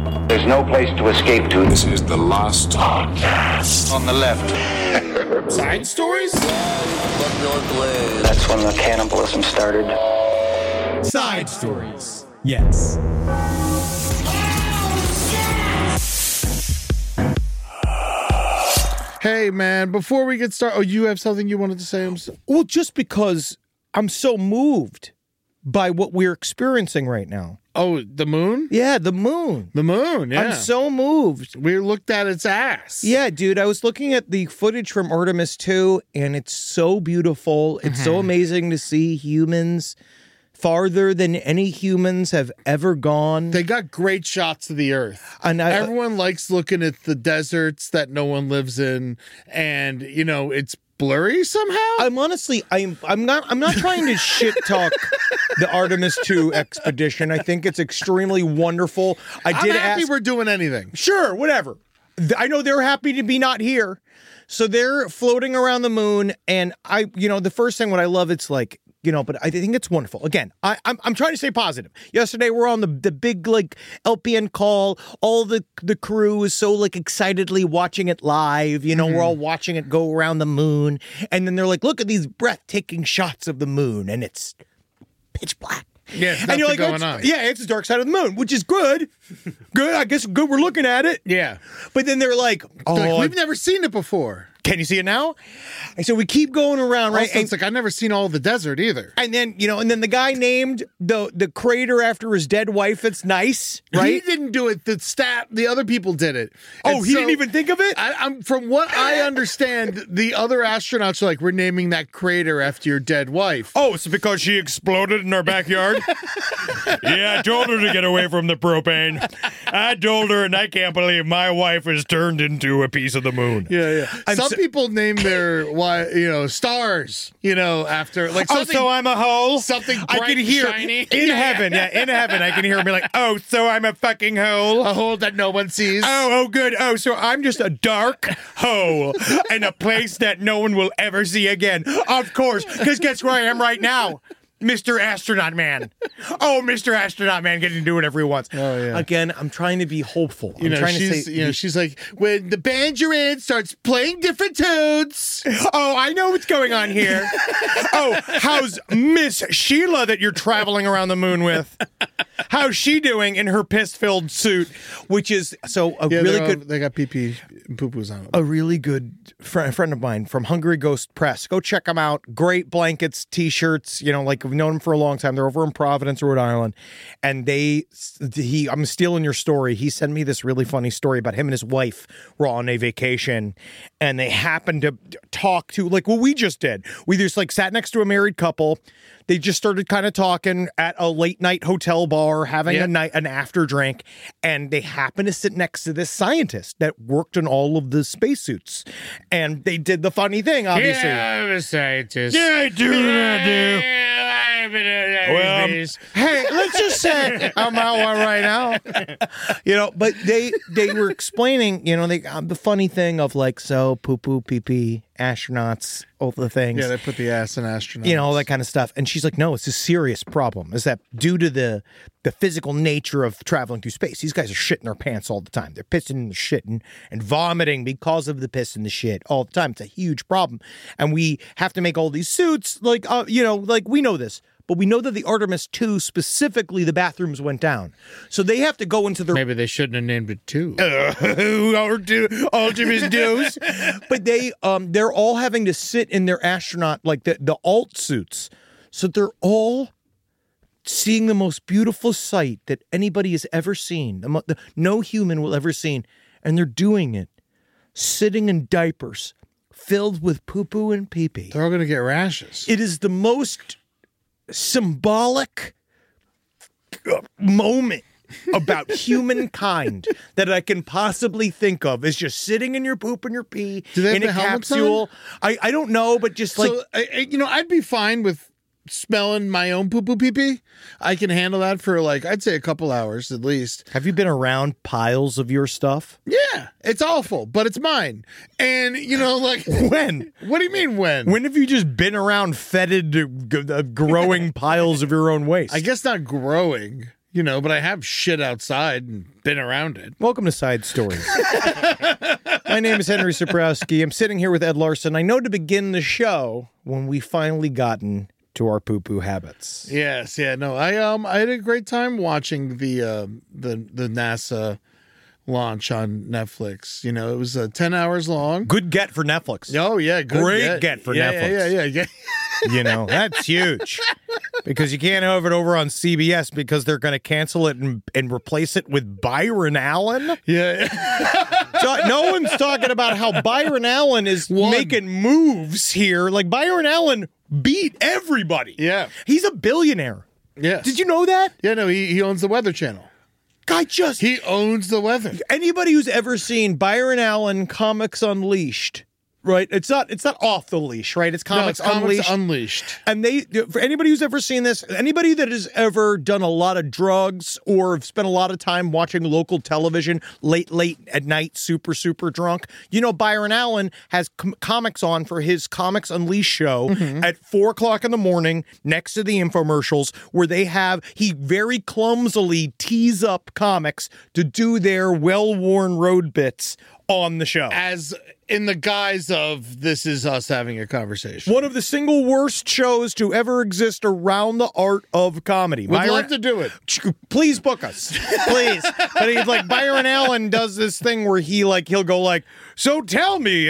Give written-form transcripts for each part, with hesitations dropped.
There's no place to escape to. This is the last Podcast. On the left. Side stories? That's when the cannibalism started. Side stories. Yes. Hey, man, before we get started, you have something you wanted to say? Well, just because I'm so moved by what we're experiencing right now. Oh, the moon? Yeah, the moon. The moon, yeah. I'm so moved. We looked at its ass. Yeah, dude, I was looking at the footage from Artemis 2, and it's so beautiful. It's so amazing to see humans farther than any humans have ever gone. They got great shots of the Earth. And everyone likes looking at the deserts that no one lives in, and, you know, it's blurry somehow. I'm honestly, I'm not trying to shit talk the Artemis 2 expedition. I think it's extremely wonderful. I'm happy we're doing anything. Sure, whatever. I know they're happy to be not here. So they're floating around the moon, and the first thing what I love, it's like, but I think it's wonderful. Again, I'm trying to stay positive. Yesterday, we're on the big, LPN call. All the crew is so, excitedly watching it live. We're all watching it go around the moon. And then they're like, look at these breathtaking shots of the moon. And it's pitch black. Yeah, and you're like, going on. Yeah, it's the dark side of the moon, which is good. Good, I guess good we're looking at it. Yeah. But then they're like, we've never seen it before. Can you see it now? And so we keep going around, right? Also, it's like I've never seen all the desert either. And then, and then the guy named the crater after his dead wife. That's nice, right? He didn't do it. The other people did it. Oh, he didn't even think of it? I'm from what I understand, the other astronauts are like, we're naming that crater after your dead wife. Oh, it's because she exploded in our backyard? Yeah, I told her to get away from the propane. I told her, and I can't believe my wife has turned into a piece of the moon. Yeah. Some people name their stars, after so I'm a hole. Something bright, I can hear shiny. in heaven. Yeah, in heaven, I can hear him be like, "Oh, so I'm a fucking hole, a hole that no one sees." Oh, good. Oh, so I'm just a dark hole in a place that no one will ever see again. Of course, because guess where I am right now? Mr. Astronaut Man. Oh, Mr. Astronaut Man getting to do whatever he wants. Oh, yeah. Again, I'm trying to be hopeful. I'm trying to say, she's like, when the band you're in starts playing different tunes. Oh, I know what's going on here. Oh, how's Miss Sheila that you're traveling around the moon with? How's she doing in her piss-filled suit? Which is really good. They got pee-pee and poo-poos on them. A really good friend of mine from Hungry Ghost Press. Go check them out. Great blankets, T-shirts. We've known them for a long time. They're over in Providence, Rhode Island, and I'm stealing your story. He sent me this really funny story about him and his wife were on a vacation, and they happened to talk to what we just did. We just sat next to a married couple. They just started kind of talking at a late night hotel bar, having an after drink, and they happened to sit next to this scientist that worked on all of the spacesuits. And they did the funny thing, obviously. Yeah, I'm a scientist. Yeah, I do. Well, hey, let's just say I'm out one right now. But they were explaining, the funny thing of poo-poo, pee-pee, astronauts, all the things. Yeah, they put the ass in astronauts. All that kind of stuff. And she's like, no, it's a serious problem. Is that due to the physical nature of traveling through space? These guys are shitting their pants all the time. They're pissing and shitting and vomiting because of the piss and the shit all the time. It's a huge problem. And we have to make all these suits, we know this. But we know that the Artemis 2, specifically, the bathrooms went down. So they have to go into their... Maybe they shouldn't have named it 2. Artemis 2s. But they're all having to sit in their astronaut, the alt suits. So they're all seeing the most beautiful sight that anybody has ever seen. No human will ever seen. And they're doing it. Sitting in diapers filled with poo-poo and pee-pee. They're all going to get rashes. It is the most symbolic moment about humankind that I can possibly think of is just sitting in your poop and your pee in a capsule. I don't know, but just I'd be fine with smelling my own poo-poo pee-pee. I can handle that for I'd say a couple hours at least. Have you been around piles of your stuff? Yeah, it's awful, but it's mine. And when? What do you mean when? When have you just been around fetid, growing piles of your own waste? I guess not growing. but I have shit outside and been around it. Welcome to Side Stories. My name is Henry Saprowski. I'm sitting here with Ed Larson. I know to begin the show when we finally gotten to our poo-poo habits. Yes, yeah, no, I had a great time watching the NASA launch on Netflix. It was 10 hours long. Good get for Netflix. Oh yeah, good Great get for Netflix. Yeah. That's huge. Because you can't have it over on CBS because they're going to cancel it and replace it with Byron Allen. Yeah. So no one's talking about how Byron Allen is making moves here. Like Byron Allen beat everybody. Yeah. He's a billionaire. Yeah. Did you know that? Yeah, no, he owns the Weather Channel. He owns the weather. Anybody who's ever seen Byron Allen Comics Unleashed, right? It's not off the leash, right? It's Comics Unleashed. And for anybody who's ever seen this, anybody that has ever done a lot of drugs or spent a lot of time watching local television late at night, super drunk, Byron Allen has comics on for his Comics Unleashed show at 4:00 in the morning next to the infomercials where he very clumsily tees up comics to do their well-worn road bits on the show. As in the guise of this is us having a conversation. One of the single worst shows to ever exist around the art of comedy. We'd love to do it. Please book us. Please. But he's like, Byron Allen does this thing where he'll go like, so tell me,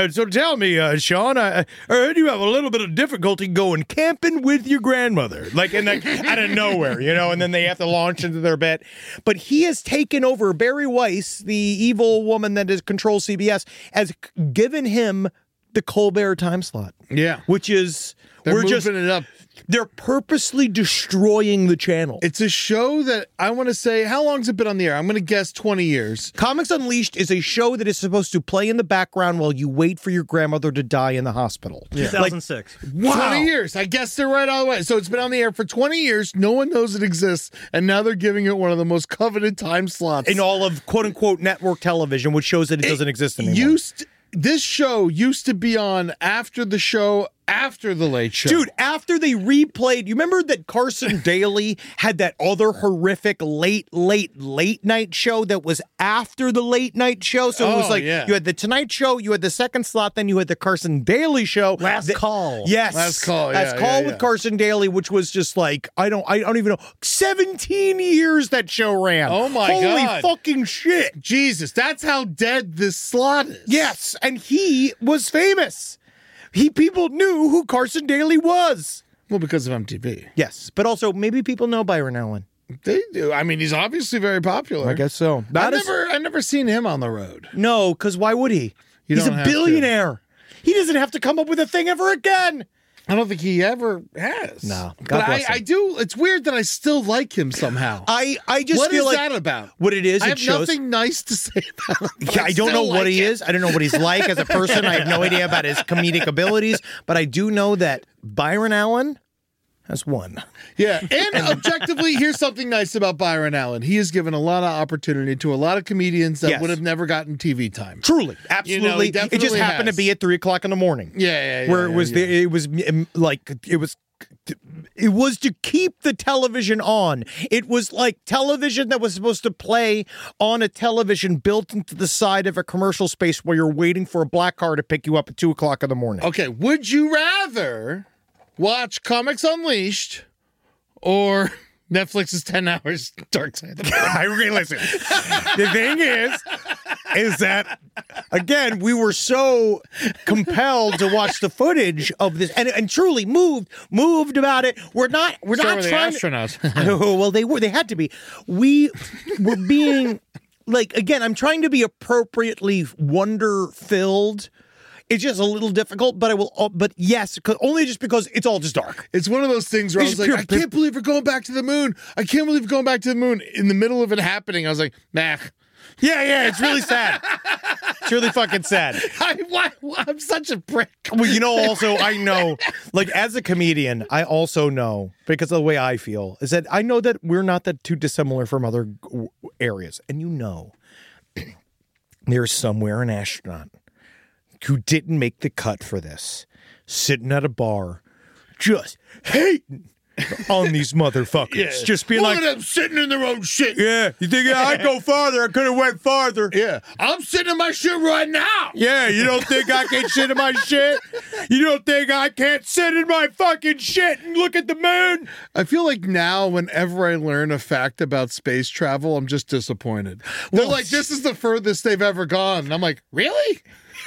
Sean, I heard you have a little bit of difficulty going camping with your grandmother. Like out of nowhere, and then they have to launch into their bit. But he has taken over. Barry Weiss, the evil woman that controls CBS, has given him the Colbert time slot. Yeah. Which is, They're moving it up. They're purposely destroying the channel. It's a show that I want to say, how long's it been on the air? I'm going to guess 20 years. Comics Unleashed is a show that is supposed to play in the background while you wait for your grandmother to die in the hospital. Yeah. 2006. Wow. 20 years. I guess they're right all the way. So it's been on the air for 20 years. No one knows it exists. And now they're giving it one of the most coveted time slots in all of quote-unquote network television, which shows that it doesn't exist anymore. This show used to be on after the show, after the Late Show. Dude, after they replayed, you remember that Carson Daly had that other horrific late night show that was after the Late Night Show? So it was like, you had the Tonight Show, you had the second slot, then you had the Carson Daly Show. Last Call. Yes. Last Call. Last Call with Carson Daly, which was just like, I don't even know. 17 years that show ran. Oh my God. Holy fucking shit. Jesus, that's how dead this slot is. Yes, and he was famous. People knew who Carson Daly was. Well, because of MTV. Yes, but also maybe people know Byron Allen. They do. I mean, he's obviously very popular. I guess so. I've never seen him on the road. No, because why would he? He's a billionaire. He doesn't have to come up with a thing ever again. I don't think he ever has. No. But I do. It's weird that I still like him somehow. I just what feel is like that about? What it is, I it have shows nothing nice to say about him. Yeah, I don't know what he is. I don't know what he's like as a person. I have no idea about his comedic abilities, but I do know that Byron Allen has won. Yeah, and objectively, here's something nice about Byron Allen. He has given a lot of opportunity to a lot of comedians that would have never gotten TV time. Truly, absolutely. It just happened to be at 3:00 in the morning. Where it was it was to keep the television on. It was like television that was supposed to play on a television built into the side of a commercial space where you're waiting for a black car to pick you up at 2:00 in the morning. Okay, would you rather watch Comics Unleashed or Netflix's 10 Hours Dark Side? I really listen. The thing is that, again, we were so compelled to watch the footage of this and truly moved about it. We're not trying the astronauts. Well, they had to be. We were being like, again, I'm trying to be appropriately wonder-filled. It's just a little difficult, but yes, only just because it's all just dark. It's one of those things where I was like, I can't believe we're going back to the moon. I can't believe we're going back to the moon. In the middle of it happening, I was like, nah. Yeah, it's really sad. It's really fucking sad. I'm such a prick. Well, also, I know, like, as a comedian, I also know, because of the way I feel, is that I know that we're not that too dissimilar from other areas. And there's somewhere an astronaut who didn't make the cut for this, sitting at a bar, just hating on these motherfuckers. Just being Look like, at them sitting in their own shit. yeah, you think I'd go farther? I could have went farther. Yeah, I'm sitting in my shit right now. Yeah, you don't think I can sit in my shit? You don't think I can't sit in my fucking shit and look at the moon? I feel like now, whenever I learn a fact about space travel, I'm just disappointed. They're like, this is the furthest they've ever gone. And I'm like, really?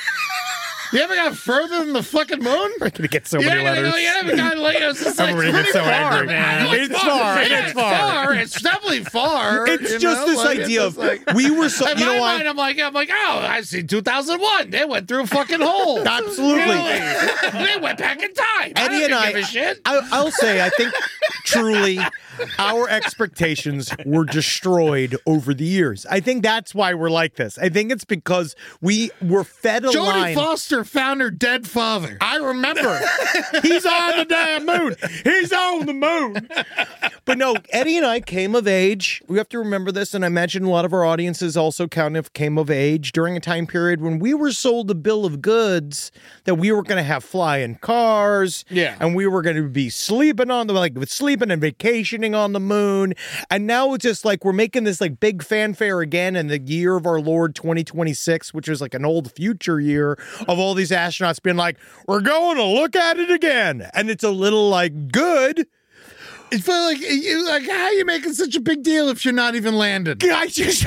You ever got further than the fucking moon? We're gonna get so many letters. You haven't got it's just like, Everybody gets pretty so far, angry. man. It's far. It's far. It's definitely far. It's you just know? this Like, idea it's of just like, we were so. in You know my why? mind, I'm like, oh, I see 2001. They went through a fucking hole. Absolutely. Really? They went back in time. Eddie and I don't give a shit. I'll say, I think truly our expectations were destroyed over the years. I think that's why we're like this. I think it's because we were fed a Jodie line. Foster found her dead father. I remember. He's on the damn moon. He's on the moon. But no, Eddie and I came of age. We have to remember this, and I imagine a lot of our audiences also kind of came of age during a time period when we were sold a bill of goods that we were going to have flying cars. Yeah. And we were going to be sleeping on the, like, sleeping and vacationing on the moon. And now it's just like we're making this like big fanfare again in the year of our Lord 2026, which is like an old future year of all these astronauts being like, we're going to look at it again. And it's a little like good. It's like how are you making such a big deal if you're not even landed? We're going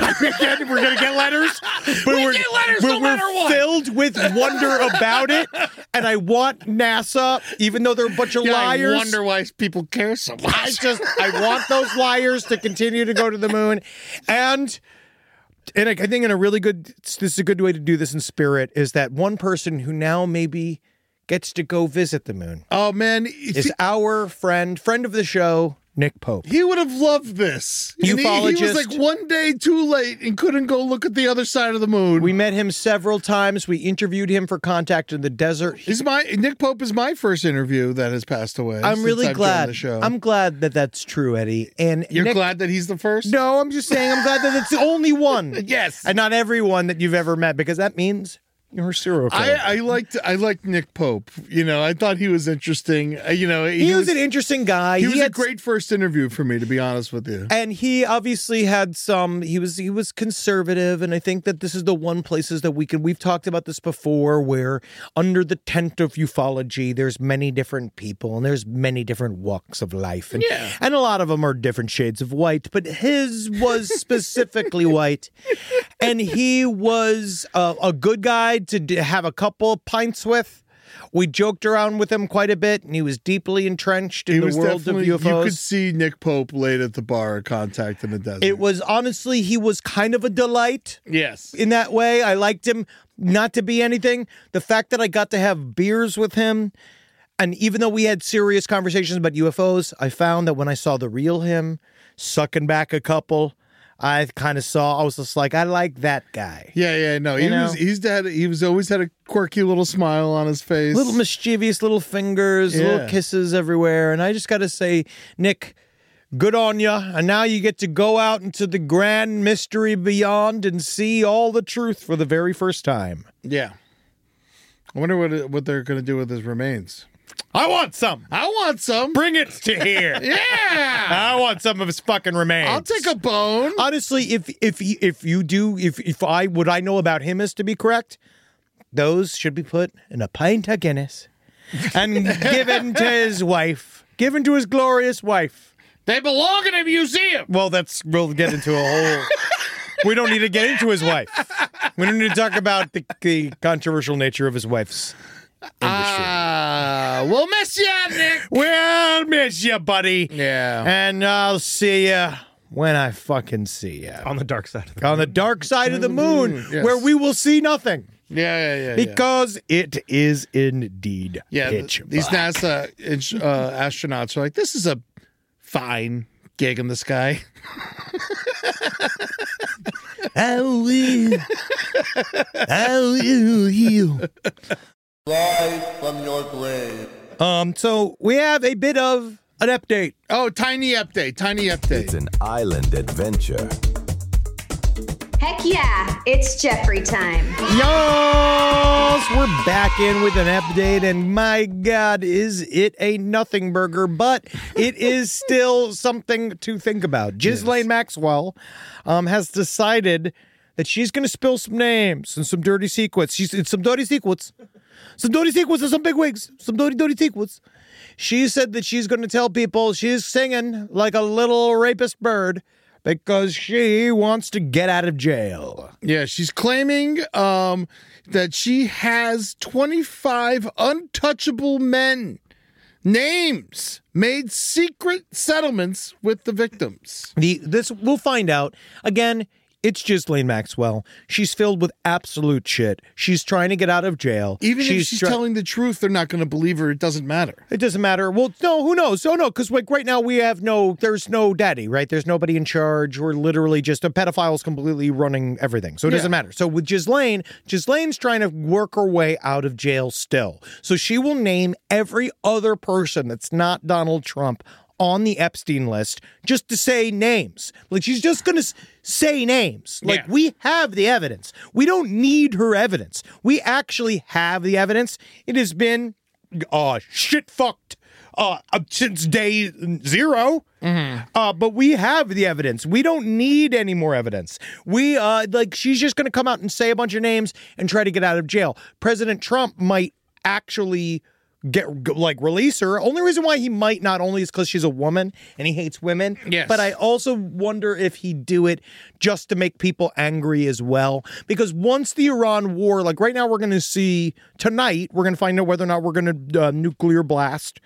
to get letters. But We get letters no matter what. Filled with wonder about it. And I want NASA, even though they're a bunch of liars. I wonder why people care so much. I want those liars to continue to go to the moon. And I think in a really good, this is a good way to do this in spirit, is that one person who now maybe gets to go visit the moon Oh man, is our friend of the show, Nick Pope. he would have loved this. And he was Ufologist. like one day too late and couldn't go look at the other side of the moon. We met him several times. We interviewed him for Contact in the Desert. Nick Pope is my first interview that has passed away. I'm since really I've joined glad. The show. I'm glad that that's true, Eddie. And You're Nick, glad that he's the first? No, I'm just saying I'm glad that it's the only one. Yes. And not everyone that you've ever met, because that means you're a serial killer. I liked Nick Pope. You know, I thought he was interesting. You know, he was an interesting guy. He was a had great first interview for me, to be honest with you. And he obviously had some, he was conservative, and I think that this is the one places that we've talked about this before, where under the tent of ufology, there's many different people, and there's many different walks of life. And, and a lot of them are different shades of white, but his was specifically white. And he was a good guy to have a couple pints with. We joked around with him quite a bit, and he was deeply entrenched in the world of UFOs. You could see Nick Pope late at the bar at Contact in the Desert. It was honestly, he was kind of a delight. Yes. In that way, I liked him not to be anything. The fact that I got to have beers with him, and even though we had serious conversations about UFOs, I found that when I saw the real him sucking back a couple, I kind of I was just like, I like that guy. Yeah, no. He was always had a quirky little smile on his face. Little mischievous little fingers, little kisses everywhere. And I just got to say, Nick, good on you. And now you get to go out into the grand mystery beyond and see all the truth for the very first time. Yeah. I wonder what they're going to do with his remains. I want some. Bring it to here. Yeah. I want some of his fucking remains. I'll take a bone. Honestly, if I know about him is to be correct, those should be put in a pint of Guinness and given to his wife, given to his glorious wife. They belong in a museum. Well, we'll get into a whole. We don't need to get into his wife. We don't need to talk about the controversial nature of his wife's industry. We'll miss you, Nick. We'll miss you, buddy. Yeah. And I'll see you when I fucking see you. On the dark side of the On the dark side of the moon, Yes. where we will see nothing. Yeah. Because it is indeed pitch these black. NASA astronauts are like, this is a fine gig in the sky. I will heal. Rise from your grave. So we have a bit of an update. Oh, tiny update. It's an island adventure. Heck yeah! It's Jeffrey time. Yes, we're back in with an update, and my God, is it a nothing burger, but it is still something to think about. Ghislaine Maxwell has decided that she's going to spill some names and some dirty secrets. It's some dirty secrets. Some dirty secrets and some big wigs. Some dirty secrets. She said that she's going to tell people she's singing like a little rapist bird because she wants to get out of jail. Yeah, she's claiming that she has 25 untouchable men names made secret settlements with the victims. This we'll find out. Again, it's Ghislaine Maxwell. She's filled with absolute shit. She's trying to get out of jail. Even if she's telling the truth, they're not going to believe her. It doesn't matter. It doesn't matter. Well, no, who knows? Oh, no, because like right now there's no daddy, right? There's nobody in charge. We're literally just a pedophile's completely running everything. So it doesn't matter. So with Ghislaine's trying to work her way out of jail still. So she will name every other person that's not Donald Trump on the Epstein list just to say names. Like, she's just going to say names. Like, we have the evidence. We don't need her evidence. We actually have the evidence. It has been shit fucked since day zero. But we have the evidence. We don't need any more evidence. She's just going to come out and say a bunch of names and try to get out of jail. President Trump might actually release her. Only reason why he might not only is because she's a woman and he hates women. Yes. But I also wonder if he'd do it just to make people angry as well. Because once the Iran war, like right now we're going to see tonight, we're going to find out whether or not we're going to nuclear blast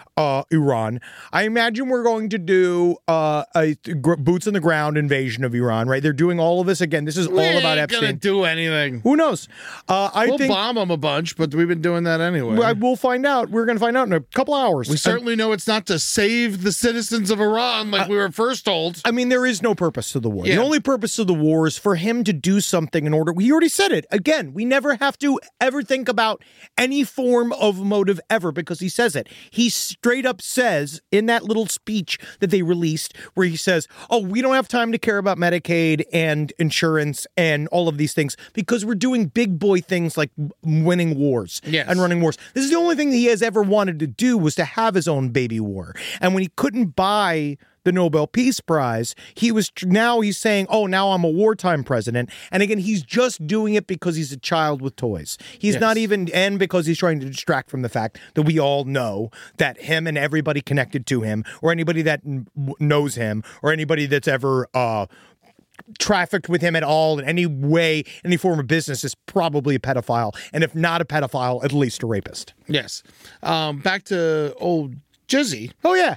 Iran. I imagine we're going to do a boots on the ground invasion of Iran, right? They're doing all of this again. This is all about Epstein. Gonna do anything. Who knows? We'll bomb them a bunch, but we've been doing that anyway. We'll find out. We're going to find out in a couple hours. We certainly know it's not to save the citizens of Iran like we were first told. I mean, there is no purpose to the war. Yeah. The only purpose of the war is for him to do something in order. He already said it. Again, we never have to ever think about any form of motive ever because he says it. He straight up says in that little speech that they released where he says, we don't have time to care about Medicaid and insurance and all of these things because we're doing big boy things like winning wars and running wars. This is the only thing that he has ever wanted to do was to have his own baby war. And when he couldn't buy the Nobel Peace Prize, he's saying, now I'm a wartime president. And again, he's just doing it because he's a child with toys. He's not even, and because he's trying to distract from the fact that we all know that him and everybody connected to him, or anybody that knows him, or anybody that's ever trafficked with him at all in any way, any form of business is probably a pedophile. And if not a pedophile, at least a rapist. Yes. Back to old Jizzy. Oh, yeah.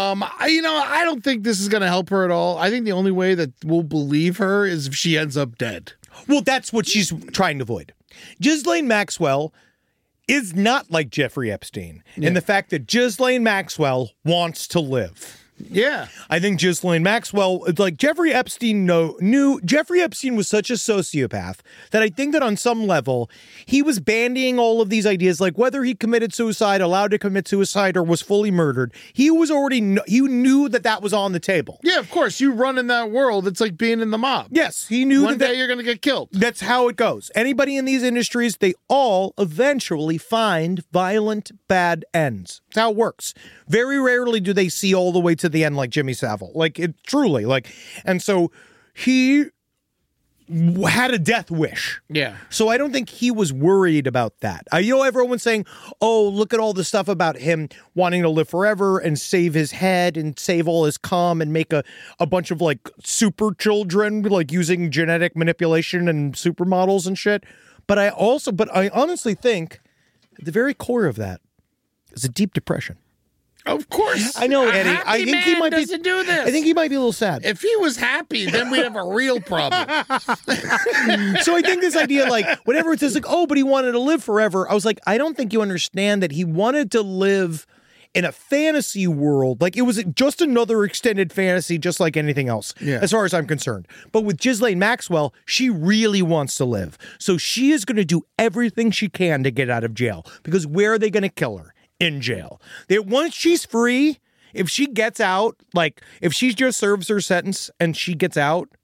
I don't think this is going to help her at all. I think the only way that we'll believe her is if she ends up dead. Well, that's what she's trying to avoid. Ghislaine Maxwell is not like Jeffrey Epstein in the fact that Ghislaine Maxwell wants to live. Yeah. I think Ghislaine Maxwell, like Jeffrey Epstein knew Jeffrey Epstein was such a sociopath that I think that on some level he was bandying all of these ideas, like whether he committed suicide, allowed to commit suicide, or was fully murdered. He knew that was on the table. Yeah, of course. You run in that world. It's like being in the mob. Yes, he knew one day you're going to get killed. That's how it goes. Anybody in these industries, they all eventually find violent, bad ends. That's how it works. Very rarely do they see all the way to the end like Jimmy Savile. Like, it truly, like, and so he had a death wish. Yeah. So I don't think he was worried about that. Everyone's saying, look at all the stuff about him wanting to live forever and save his head and save all his cum and make a bunch of like super children, like using genetic manipulation and supermodels and shit. But I honestly think at the very core of that is a deep depression. Of course. I know, Eddie. I think he might doesn't do this. I think he might be a little sad. If he was happy, then we'd have a real problem. So I think this idea, like, whenever it says, like, but he wanted to live forever, I was like, I don't think you understand that he wanted to live in a fantasy world. Like, it was just another extended fantasy, just like anything else, as far as I'm concerned. But with Ghislaine Maxwell, she really wants to live. So she is going to do everything she can to get out of jail. Because where are they going to kill her? In jail. Once she's free, if she gets out, like if she just serves her sentence and she gets out,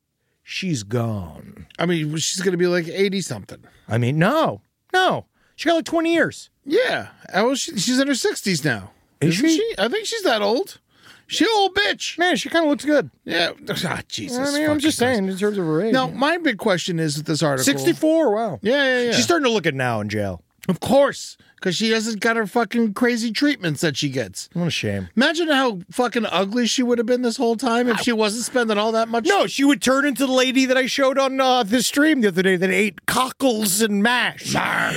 she's gone. I mean, she's going to be like 80-something. I mean, no. She got like 20 years. Yeah. She's in her 60s now. Is Isn't she? I think she's that old. She an old bitch. Man, she kind of looks good. Yeah. Ah, Jesus. I mean, I'm just saying in terms of her age. Now, my big question is with this article. 64, wow. Yeah. She's starting to look at now in jail. Of course, because she hasn't got her fucking crazy treatments that she gets. What a shame. Imagine how fucking ugly she would have been this whole time if she wasn't spending all that much. No, she would turn into the lady that I showed on the stream the other day that ate cockles and mash.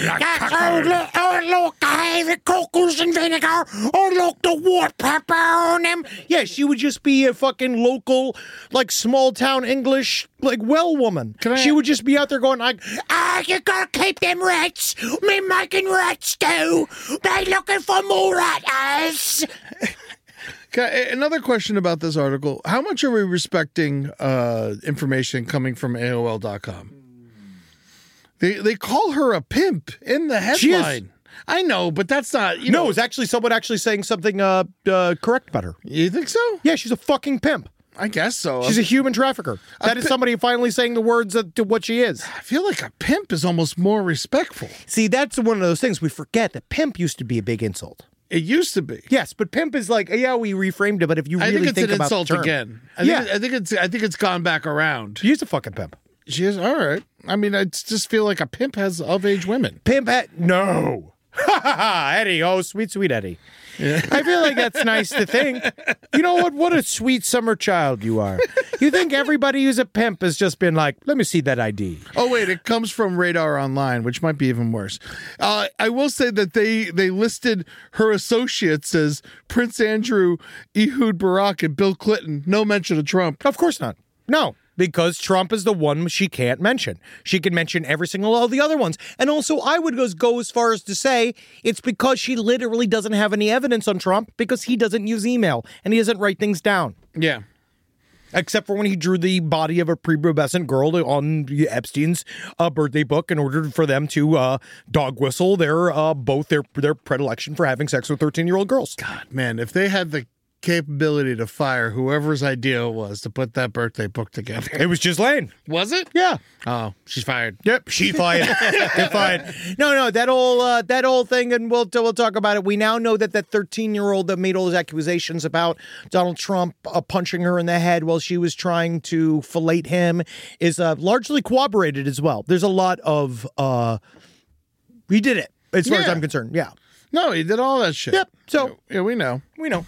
Oh, look, I have cockles and vinegar. Oh, look, the white pepper on them. Yeah, she would just be a fucking local, like, small town English, like, well woman. She would just be out there going like, you gotta keep them rats. Me making rats too. They looking for more rats. Okay, another question about this article. How much are we respecting information coming from AOL.com? They call her a pimp in the headline. I know, but that's not, No, it's actually someone actually saying something correct about her. You think so? Yeah, she's a fucking pimp. I guess so. She's a human trafficker. That is somebody finally saying the words to what she is. I feel like a pimp is almost more respectful. See, that's one of those things we forget that pimp used to be a big insult. It used to be. Yes, but pimp is like, yeah, we reframed it, but if you really think about an insult the term, again. I think it's gone back around. She's a fucking pimp. She is all right. I mean, I just feel like a pimp has of-age women. No. Eddie, oh, sweet Eddie. Yeah. I feel like that's nice to think. You know what? What a sweet summer child you are. You think everybody who's a pimp has just been like, let me see that ID. Oh, wait, it comes from Radar Online, which might be even worse. I will say that they listed her associates as Prince Andrew, Ehud Barak, and Bill Clinton. No mention of Trump. Of course not. No. Because Trump is the one she can't mention. She can mention every single all the other ones. And also, I would go as far as to say it's because she literally doesn't have any evidence on Trump because he doesn't use email and he doesn't write things down. Yeah. Except for when he drew the body of a prepubescent girl on Epstein's birthday book in order for them to dog whistle both their predilection for having sex with 13-year-old girls. God, man, if they had the capability to fire whoever's idea it was to put that birthday book together. It was Ghislaine. Was it? Yeah. Oh, she's fired. Yep, she fired. They're fired. No, that whole thing, and we'll talk about it. We now know that 13-year-old that made all those accusations about Donald Trump punching her in the head while she was trying to fillet him is largely corroborated as well. There's a lot of he did it as far as I'm concerned. Yeah. No, he did all that shit. Yep. So yeah, we know. We know.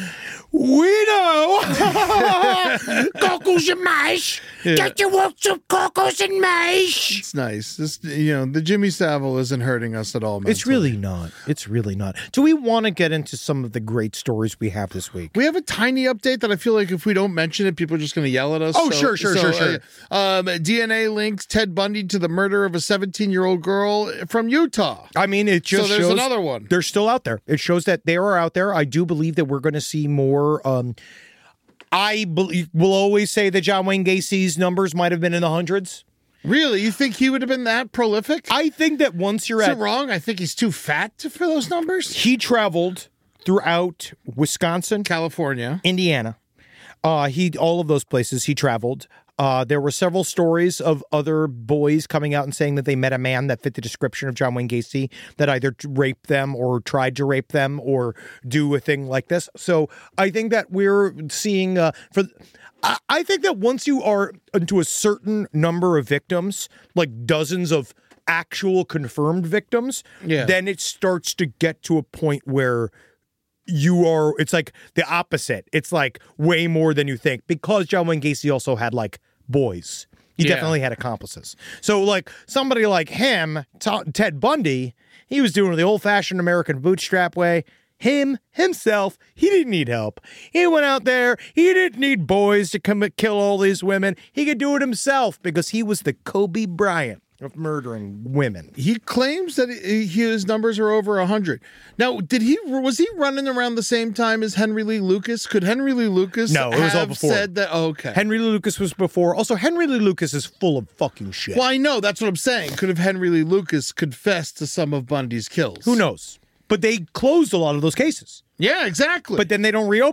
Cockles and mash. Yeah. Get you want some cockles and mash. It's nice. This, the Jimmy Savile isn't hurting us at all. Mentally. It's really not. It's really not. Do we want to get into some of the great stories we have this week? We have a tiny update that I feel like if we don't mention it, people are just going to yell at us. Oh, sure. DNA links Ted Bundy to the murder of a 17-year-old girl from Utah. I mean, it just there's shows another one. They're still out there. It shows that they are out there. I do believe that we're going to see more. Will always say that John Wayne Gacy's numbers might have been in the hundreds. Really? You think he would have been that prolific? I think that once you're Is it wrong? I think he's too fat for those numbers. He traveled throughout Wisconsin, California, Indiana. All of those places he traveled. There were several stories of other boys coming out and saying that they met a man that fit the description of John Wayne Gacy that either raped them or tried to rape them or do a thing like this. So I think that we're seeing I think that once you are into a certain number of victims, like dozens of actual confirmed victims, then it starts to get to a point where it's like the opposite. It's like way more than you think because John Wayne Gacy also had like boys. He definitely had accomplices. So like somebody like him, Ted Bundy, he was doing it the old fashioned American bootstrap way. Himself, he didn't need help. He went out there. He didn't need boys to come kill all these women. He could do it himself because he was the Kobe Bryant of murdering women. He claims that his numbers are over 100. Now, was he running around the same time as Henry Lee Lucas? Could Henry Lee Lucas No, it was all before. Said that? Oh, okay. Henry Lee Lucas was before. Also, Henry Lee Lucas is full of fucking shit. Well, I know. That's what I'm saying. Could have Henry Lee Lucas confessed to some of Bundy's kills? Who knows? But they closed a lot of those cases. Yeah, exactly. But then they don't reopen them.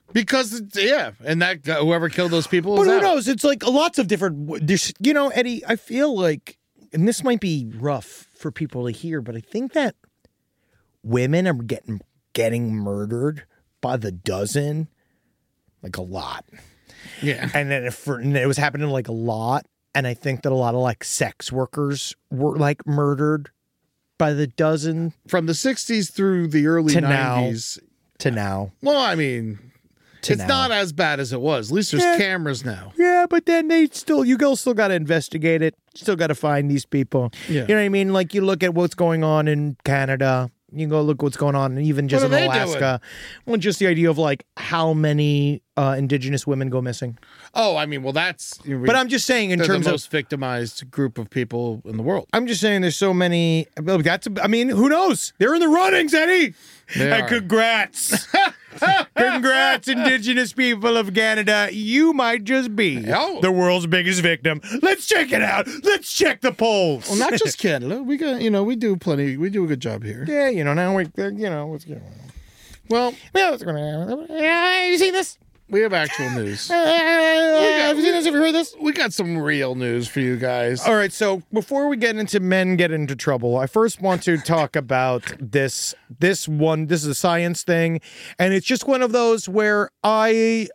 Because and that whoever killed those people But is who out. knows? It's like lots of different. There's, Eddie, I feel like, and this might be rough for people to hear, but I think that women are getting murdered by the dozen, like a lot. Yeah. And then and it was happening like a lot. And I think that a lot of like sex workers were like murdered by the dozen From the 60s through the early To now. 90s. to now. Well, I mean, To it's now. not as bad as it was. At least there's cameras now. Yeah, but then you still got to investigate it. Still got to find these people. Yeah. You know what I mean? Like you look at what's going on in Canada. You can go look what's going on, even just What in are they Alaska. Well, just the idea of like how many indigenous women go missing. Oh, I mean, well, that's. But I'm just saying, in they're terms the of, most victimized group of people in the world. I'm just saying, there's so many. I mean, who knows? They're in the runnings, Eddie. They And are. congrats. Congrats, indigenous people of Canada. You might just be Oh. the world's biggest victim. Let's check it out. Let's check the polls. Well, not just Canada. We got, we do plenty. We do a good job here. Yeah, now what's going on? Well, Yeah, what's going on? Yeah, you seen this? we have actual news. Have you seen this? Have you heard this? We got some real news for you guys. All right, so before we get into men get into trouble, I first want to talk about this one. This is a science thing, and it's just one of those where we're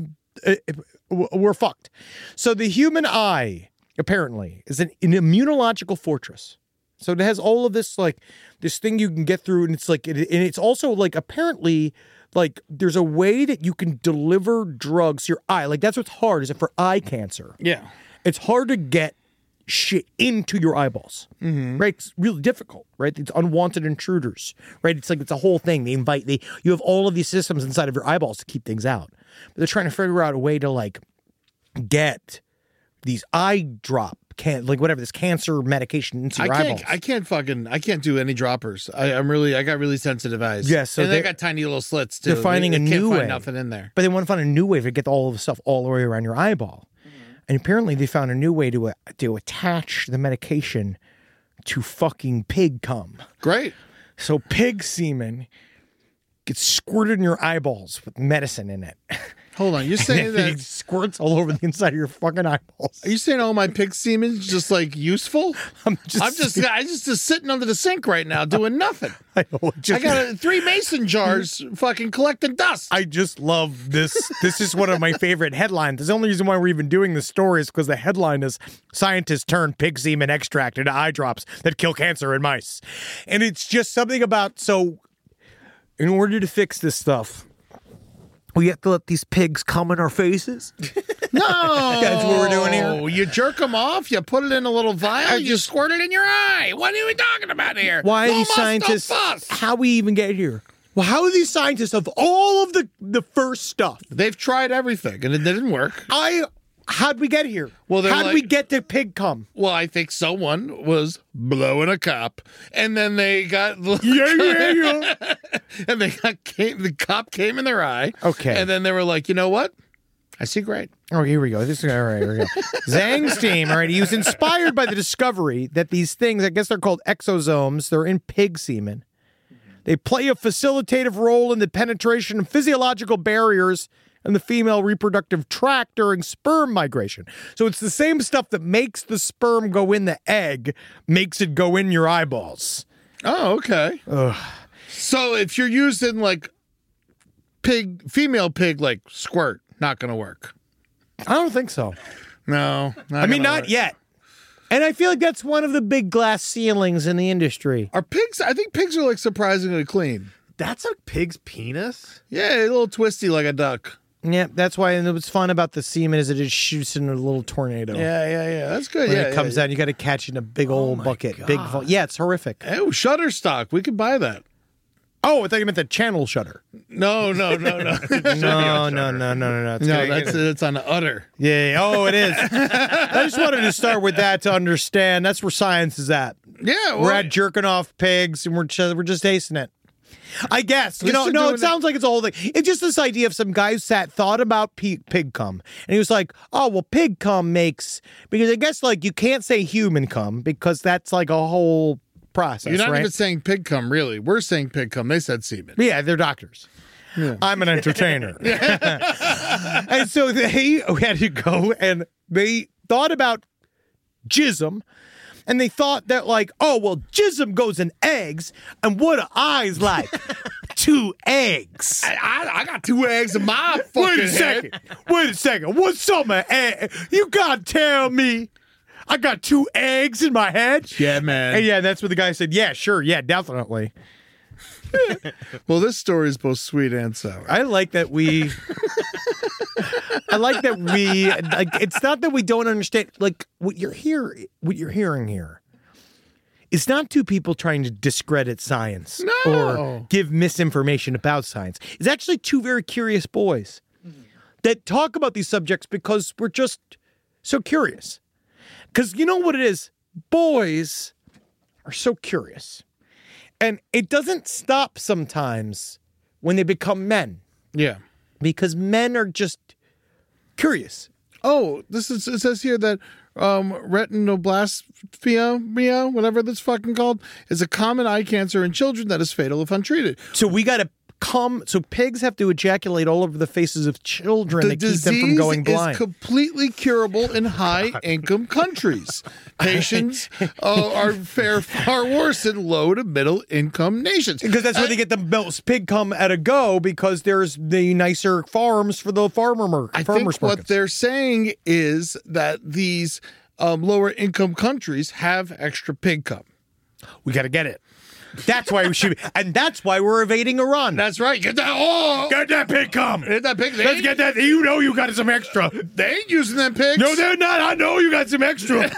fucked. So the human eye apparently is an immunological fortress. So it has all of this this thing you can get through, and it's like and it's also like apparently. Like, there's a way that you can deliver drugs to your eye. Like, that's what's hard, is it for eye cancer? Yeah. It's hard to get shit into your eyeballs, right? It's really difficult, right? It's unwanted intruders, right? It's like, it's a whole thing. You have all of these systems inside of your eyeballs to keep things out. But they're trying to figure out a way to, like, get these eye drop, this cancer medication into your eyeballs. I can't do any droppers. I got really sensitive eyes. Yeah, so and they they're- got tiny little slits too. they're finding They a can't new find way. nothing in there. But they want to find a new way to get all of the stuff all the way around your eyeball. And apparently they found a new way to attach the medication to fucking pig cum. Great. So pig semen gets squirted in your eyeballs with medicine in it. Hold on. You're saying It that? squirts all over the inside of your fucking eyeballs. Are you saying all my pig semen's just like useful? I'm I'm just sitting under the sink right now doing nothing. I know, I got 3 mason jars fucking collecting dust. I just love this. This is one of my favorite headlines. The only reason why we're even doing this story is because the headline is "Scientists turn pig semen extract into eye drops that kill cancer in mice," and it's just something about in order to fix this stuff, we have to let these pigs come in our faces. No, That's what we're doing here. You jerk them off. You put it in a little vial. You squirt it in your eye. What are we talking about here? Why are No these muss, no scientists? fuss. How we even get here? Well, how are these scientists of all of the first stuff? They've tried everything and it didn't work. How'd we get here? Well, they're how'd we get to pig cum? Well, I think someone was blowing a cop, and then they got Yeah. and the cop came in their eye. Okay. and then they were like, you know what? I see great. Oh, here we go. This is all right. Here we go. Zhang's team. All right. He was inspired by the discovery that these things, I guess they're called exosomes. They're in pig semen. They play a facilitative role in the penetration of physiological barriers in the female reproductive tract during sperm migration. So it's the same stuff that makes the sperm go in the egg, makes it go in your eyeballs. Oh, okay. So if you're using like female pig, like squirt, not going to work. I don't think so. No. I mean, gonna not work. yet. And I feel like that's one of the big glass ceilings in the industry. Are pigs? I think pigs are like surprisingly clean. That's a pig's penis? Yeah, a little twisty like a duck. Yeah, that's why. And what's fun about the semen is it just shoots in a little tornado. Yeah. That's good. When Yeah, it comes out, you got to catch it in a big old bucket. Big, yeah, it's horrific. Oh, Shutterstock. We could buy that. Oh, I thought you meant the channel shutter. No. No. It's That's on the udder. yeah. Oh, it is. I just wanted to start with that to understand. That's where science is at. Yeah, We're at jerking off pigs, and we're just acing it. I guess. At least they're doing It sounds like it's a whole thing. It's just this idea of some guy who thought about pig cum. And he was like, oh, well, pig cum makes... Because I guess, like, you can't say human cum because that's, like, a whole process, You're not right? even saying pig cum, really. We're saying pig cum. They said semen. Yeah, they're doctors. I'm an entertainer. And so they had to go and they thought about jism. And they thought that like, oh, well, jism goes in eggs. And what are eyes like? 2 eggs. I got 2 eggs in my fucking Wait a head. second. Wait a second. What's summer egg? You gotta tell me I got 2 eggs in my head? Yeah, man. And yeah, that's what the guy said. Yeah, sure. Yeah, definitely. Well, this story is both sweet and sour. I like that we. I like that we. Like, it's not that we don't understand. Like what you're hearing here. It's not 2 people trying to discredit science or give misinformation about science. It's actually 2 very curious boys that talk about these subjects because we're just so curious. Because you know what it is? Boys are so curious. And it doesn't stop sometimes when they become men. Yeah. Because men are just curious. Oh, it says here that retinoblasphemia, whatever that's fucking called, is a common eye cancer in children that is fatal if untreated. So we got to so pigs have to ejaculate all over the faces of children to keep them from going blind. Is completely curable in high-income countries. Patients are fare far worse in low to middle-income nations. Because that's where they get the most pig come at a go, because there's the nicer farms for the farmers think what they're saying is that these lower-income countries have extra pig cum. We got to get it. That's why we should, and that's why we're evading Iran. That's right. Get that pig cum. Get that pig. Let's get that. You know you got some extra. They ain't using them pigs. No, they're not. I know you got some extra.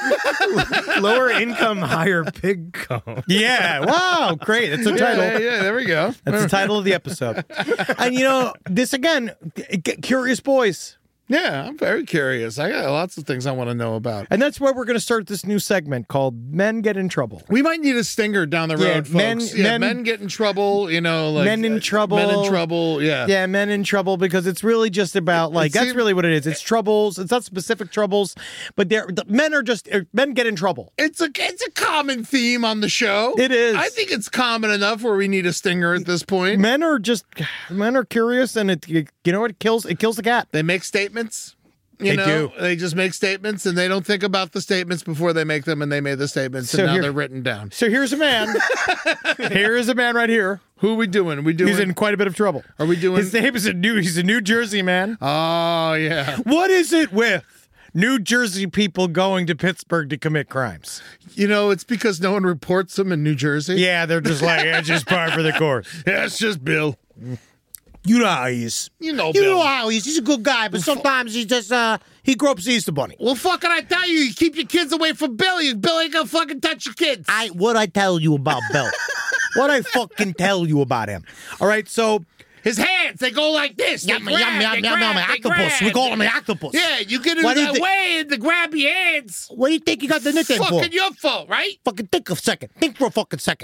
Lower income, higher pig cum. Yeah. Wow. Great. That's the title. Yeah, there we go. That's the title of the episode. And you know, this again, curious boys. Yeah, I'm very curious. I got lots of things I want to know about. And that's why we're going to start this new segment called Men Get in Trouble. We might need a stinger down the road, folks. Men get in trouble, you know. Like, men in trouble. Men in trouble, yeah. Yeah, men in trouble, because it's really just about, like, that's really what it is. It's troubles. It's not specific troubles, but men get in trouble. It's a common theme on the show. It is. I think it's common enough where we need a stinger at this point. Men are curious, and you know what? It kills the cat. They make statements. They do. They just make statements, and they don't think about the statements before they make them, and they made the statements, and now they're written down. So here's a man. Here is a man right here. Who are we doing? He's in quite a bit of trouble. Are we doing? His name is he's a New Jersey man. Oh, yeah. What is it with New Jersey people going to Pittsburgh to commit crimes? You know, it's because no one reports them in New Jersey. Yeah, they're just like, it's just par for the course. Yeah, it's just Bill. You know how he is. You know Bill. You know how he is. He's a good guy, but sometimes he just, he grew up as the Easter Bunny. Well, fucking I tell you, you keep your kids away from Bill. Bill ain't gonna fucking touch your kids. What I tell you about Bill? What I fucking tell you about him? All right, so his hands, they go like this. Yum, octopus. We call him the octopus. Yeah, you get in that way and to grab your hands. What do you think you got the nickname for? Fucking your fault, right? Fucking think for a fucking second.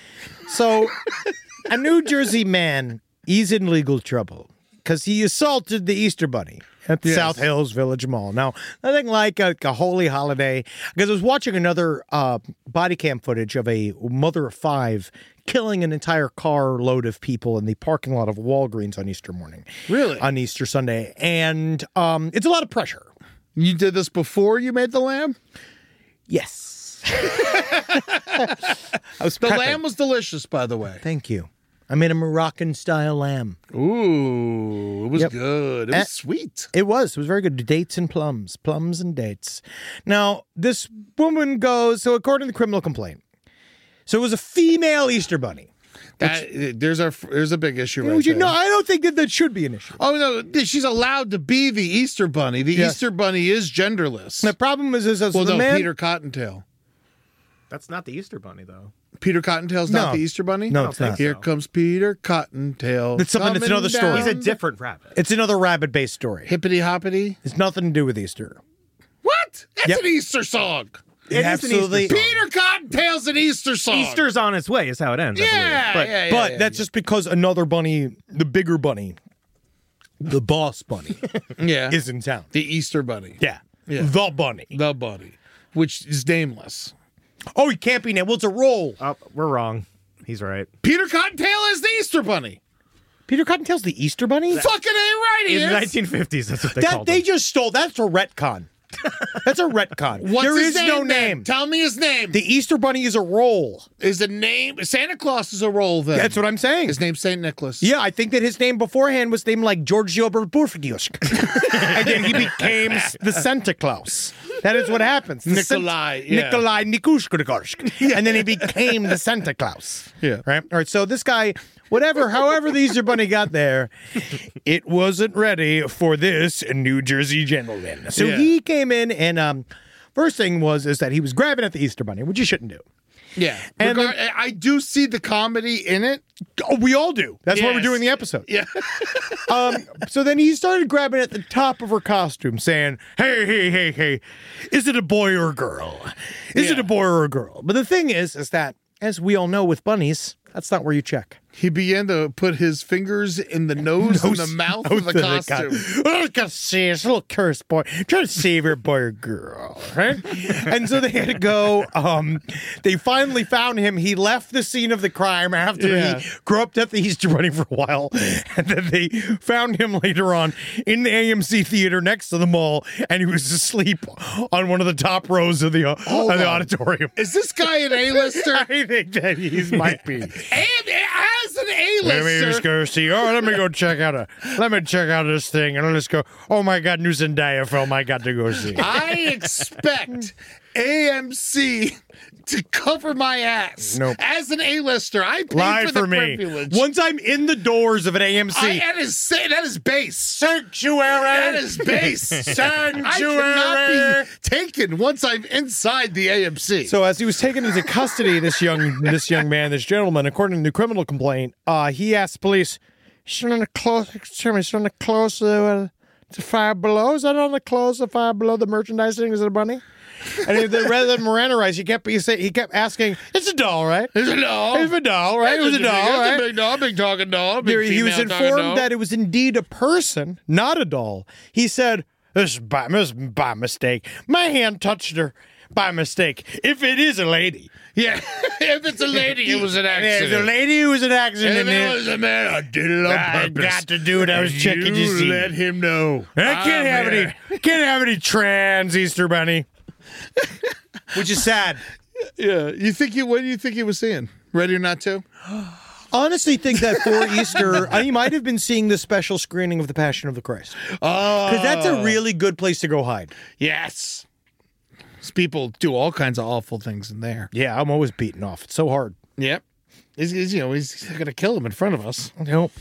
So, a New Jersey man, he's in legal trouble because he assaulted the Easter Bunny at the South Hills Village Mall. Now, nothing like a holy holiday, because I was watching another body cam footage of a mother of 5 killing an entire car load of people in the parking lot of Walgreens on Easter morning. Really? On Easter Sunday. And it's a lot of pressure. You did this before you made the lamb? Yes. The lamb was delicious, by the way. Thank you. I made a Moroccan-style lamb. Ooh, it was good. It was sweet. It was very good. Dates and plums. Plums and dates. Now, this woman goes, so according to the criminal complaint, so it was a female Easter Bunny. There's a big issue right there. No, I don't think that should be an issue. Oh, no, she's allowed to be the Easter Bunny. The Easter Bunny is genderless. The problem is Peter Cottontail. That's not the Easter Bunny, though. Peter Cottontail's not the Easter Bunny? No, it's not. Here comes Peter Cottontail. It's another story. He's a different rabbit. It's another rabbit-based story. Hippity hoppity? It's nothing to do with Easter. What? That's an Easter song. It is an Easter song. Peter Cottontail's an Easter song. Easter's on its way is how it ends, I believe. But that's just because another bunny, the bigger bunny, the boss bunny, is in town. The Easter Bunny. Yeah. The bunny. The bunny. Which is nameless. Oh, he can't be named. Well, it's a role. Oh, we're wrong. He's right. Peter Cottontail is the Easter Bunny. Peter Cottontail's the Easter Bunny? Fucking A right he In the is. 1950s, that's what they That called they him. just stole. That's a retcon. That's a retcon. What's There his is no then? name. Tell me his name. The Easter Bunny is a role. Is the name Santa Claus is a role then? That's what I'm saying. His name's Saint Nicholas. Yeah, I think that his name beforehand was named like Giorgio Burfidiosk. And then he became the Santa Claus. That is what happens. The Nikolai, yeah. Nikolai Nikushkudakorsk. And then he became the Santa Claus. Yeah. Right? All right, so this guy, however the Easter Bunny got there, it wasn't ready for this New Jersey gentleman. So Yeah. he came in and first thing is that he was grabbing at the Easter Bunny, which you shouldn't do. Yeah. And I do see the comedy in it. Oh, we all do. That's why we're Yes. doing the episode. Yeah. So then he started grabbing at the top of her costume, saying, hey, is it a boy or a girl? Is it a boy or a girl? But the thing is that, as we all know with bunnies, that's not where you check. He began to put his fingers in the nose and the mouth of the costume. Look at this little cursed boy. Trying to save your boy or girl, right? And so they had to go. They finally found him. He left the scene of the crime after he groped at the Easter Bunny for a while. And then they found him later on in the AMC theater next to the mall. And he was asleep on one of the top rows of the auditorium. Is this guy an A-lister? I think that he might be. And as an Let me just A-lister, go see. Oh, let me check out this thing, and let's go. Oh my God, new Zendaya film I got to go see. I expect AMC to cover my ass. Nope. As an A-lister, I pay Lie for the for me. privilege. Once I'm in the doors of an AMC, That is base. sanctuary. That is base. I cannot be taken once I'm inside the AMC. So as he was taken into custody, this gentleman, according to the criminal complaint, he asked police, "Is it on the clothes to Five Below? Is that on the clothes of Five Below? The merchandising is it a bunny?" And rather than Miranderize, he kept asking, "It's a doll, right? It's a doll. It's a doll, right? It was a doll, right?" It's a big doll, big talking doll. Big He was female talking informed doll. that it was indeed a person, not a doll. He said, "This is by mistake. My hand touched her by mistake. If it is a lady." Yeah, if it's a lady, it was an accident. If it's a lady, it was an If accident. it was a man, I did it on I purpose. got to do it. I was checking to You see. let him know. I can't have any trans Easter Bunny. Which is sad. Yeah, what do you think he was seeing? Ready or Not To? Honestly, think that for Easter, he might have been seeing the special screening of The Passion of the Christ. Oh, Because that's a really good place to go hide. yes. These people do all kinds of awful things in there. Yeah, I'm always beaten off. It's so hard. Yep. He's gonna kill him in front of us. Nope.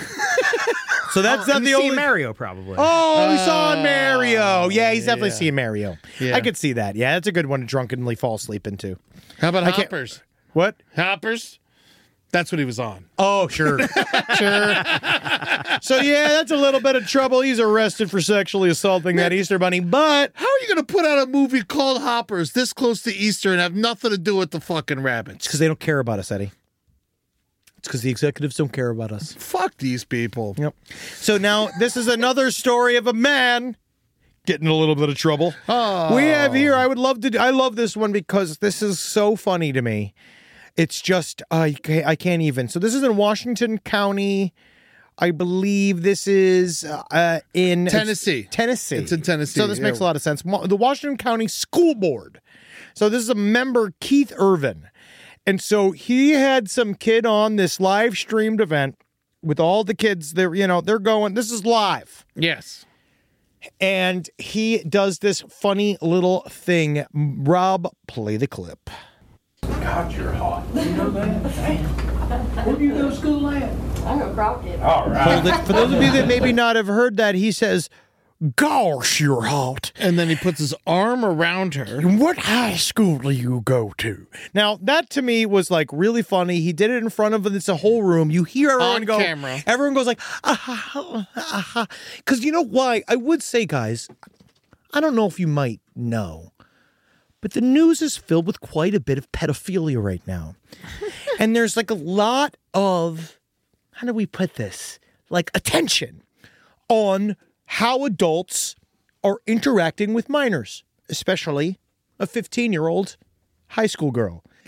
So that's not And the see only. Mario, probably. Oh, we saw Mario. Yeah, he's definitely yeah. seeing Mario. Yeah. I could see that. Yeah, that's a good one to drunkenly fall asleep into. How about can't- Hoppers? What? Hoppers? That's what he was on. Oh, sure. Sure. So, yeah, that's a little bit of trouble. He's arrested for sexually assaulting that Easter Bunny, but How are you gonna put out a movie called Hoppers this close to Easter and have nothing to do with the fucking rabbits? because they don't care about us, Eddie. It's because the executives don't care about us. Fuck these people. Yep. So now this is another story of a man getting in a little bit of trouble. Oh. We have here, I love this one because this is so funny to me. It's just, I can't even. So this is in Washington County. I believe this is in Tennessee. Tennessee. It's in Tennessee, So this yeah. makes a lot of sense. The Washington County School Board. So this is a member, Keith Irvin. And so he had some kid on this live streamed event with all the kids. They're going, this is live. Yes. And he does this funny little thing. Rob, play the clip. God, you're hot. You know that? Where do you go to school at? I'm gonna crop it. All right. Hold it. For those of you that maybe not have heard that, he says, "Gosh, you're hot. And then he puts his arm around her. What high school do you go to?" Now, that to me was like really funny. He did it in front of it's a whole room. You hear everyone On go, camera. everyone goes like, ah, ah, because you know why? I would say, guys, I don't know if you might know, but the news is filled with quite a bit of pedophilia right now. And there's like a lot of, how do we put this? Like attention on how adults are interacting with minors, especially a 15-year-old high school girl.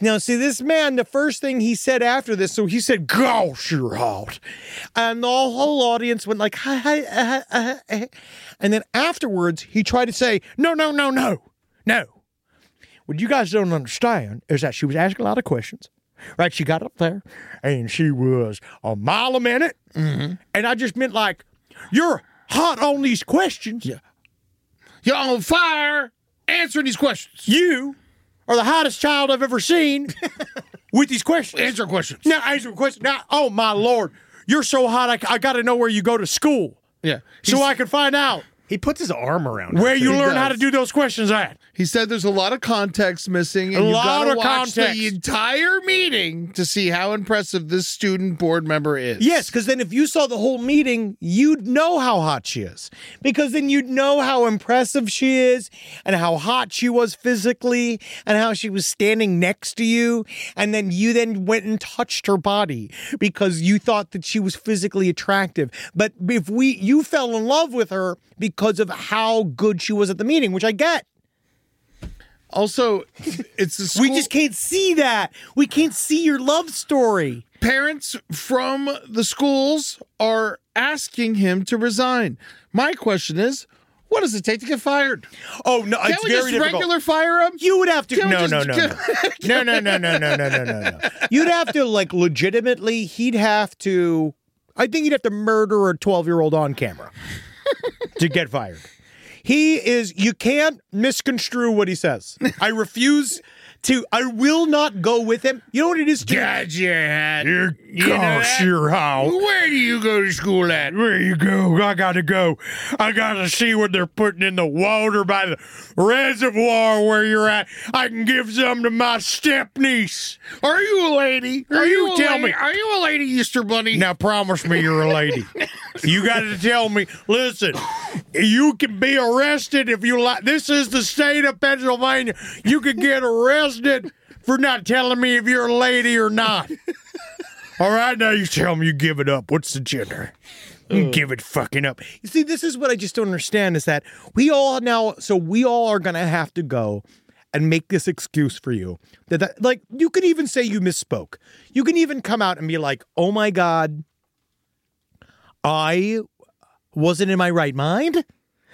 Now, see, this man, the first thing he said after this, so he said, "Gosh, you're hot," and the whole audience went like, "Hi, hi." And then afterwards, he tried to say, "No. What you guys don't understand is that she was asking a lot of questions." Right, she got up there, and she was a mile a minute, and I just meant like, you're hot on these questions. Yeah. You're on fire answering these questions. You are the hottest child I've ever seen with these questions. Answer questions. Now, answer questions. Now, oh my Lord, you're so hot. I got to know where you go to school. Yeah. So I can find out He puts his arm around where her. you He learn how does. to do those questions at. He said there's a lot of context missing, and A you've lot got to of watch context. the entire meeting to see how impressive this student board member is. Yes, because then if you saw the whole meeting, you'd know how hot she is. Because then you'd know how impressive she is and how hot she was physically and how she was standing next to you. And then you then went and touched her body because you thought that she was physically attractive. But if you fell in love with her because of how good she was at the meeting, which I get. Also, it's the school. We just can't see that. We can't see your love story. Parents from the schools are asking him to resign. My question is, what does it take to get fired? Oh, no, Can't it's we very just difficult. regular fire him? You would have to. Can't we No. You'd have to, like, legitimately, he'd have to. I think he'd have to murder a 12-year-old on camera to get fired. You can't misconstrue what he says. I refuse to. I will not go with him. You know what it is? Got your hat. Gosh, you're hot. Where do you go to school at? Where you go? I gotta go. I gotta see what they're putting in the water by the reservoir where you're at. I can give some to my step-niece. Are you a lady? Are you tell me? Are you a lady, Easter Bunny? Now promise me you're a lady. You got to tell me. Listen, you can be arrested if you like. This is the state of Pennsylvania. You could get arrested for not telling me if you're a lady or not. All right, now you tell me you give it up. What's the gender? You give it fucking up. You see, this is what I just don't understand is that we all are going to have to go and make this excuse for you. That like, you could even say you misspoke. You can even come out and be like, oh my God, I wasn't in my right mind.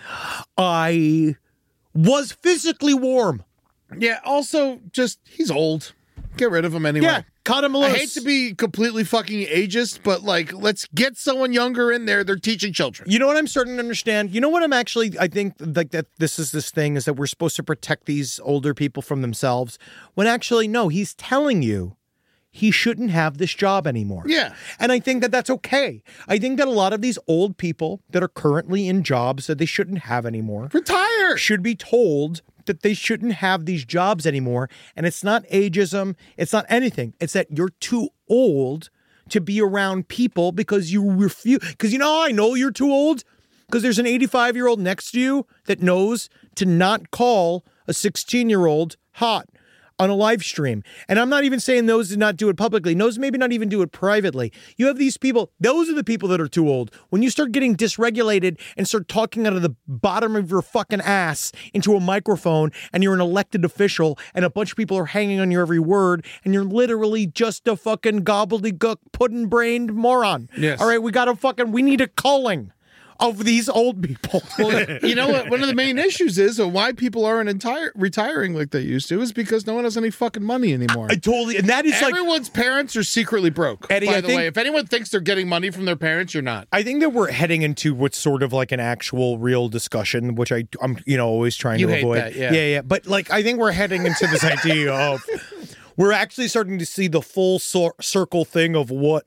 I was physically warm. Yeah, also, just, he's old. Get rid of him anyway. Yeah, cut him loose. I hate to be completely fucking ageist, but, like, let's get someone younger in there. They're teaching children. You know what I'm starting to understand? You know what I think like that this thing is that we're supposed to protect these older people from themselves, when actually, no, he's telling you he shouldn't have this job anymore. Yeah. And I think that that's okay. I think that a lot of these old people that are currently in jobs that they shouldn't have anymore Retire. should be told that they shouldn't have these jobs anymore. And it's not ageism. It's not anything. It's that you're too old to be around people because you refuse. Because, I know you're too old because there's an 85-year-old next to you that knows to not call a 16-year-old hot on a live stream. And I'm not even saying those did not do it publicly. Those maybe not even do it privately. You have these people, those are the people that are too old. When you start getting dysregulated and start talking out of the bottom of your fucking ass into a microphone and you're an elected official and a bunch of people are hanging on your every word and you're literally just a fucking gobbledygook pudding-brained moron. Yes. All right, we need a culling of these old people. Well, you know what? One of the main issues is why people aren't retiring like they used to is because no one has any fucking money anymore. I totally, and that is like, Everyone's parents are secretly broke. Eddie, by I the think- way, if anyone thinks they're getting money from their parents, you're not. I think that we're heading into what's sort of like an actual real discussion, which I'm always trying You to hate avoid. that, yeah. yeah. But like, I think we're heading into this idea of we're actually starting to see the full circle thing of what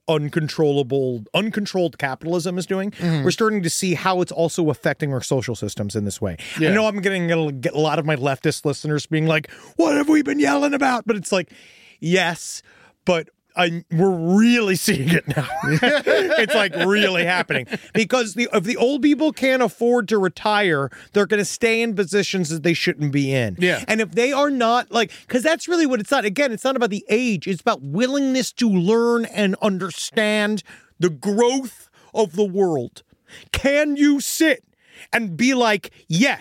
uncontrolled capitalism is doing. Mm-hmm. We're starting to see how it's also affecting our social systems in this way. Yeah. I know I'm getting a lot of my leftist listeners being like, "What have we been yelling about?" But it's like, yes, but we're really seeing it now. It's like really happening because if the old people can't afford to retire, they're going to stay in positions that they shouldn't be in. Yeah. And if they are not because that's really what it's not. Again, it's not about the age. It's about willingness to learn and understand the growth of the world. Can you sit and be like, yes,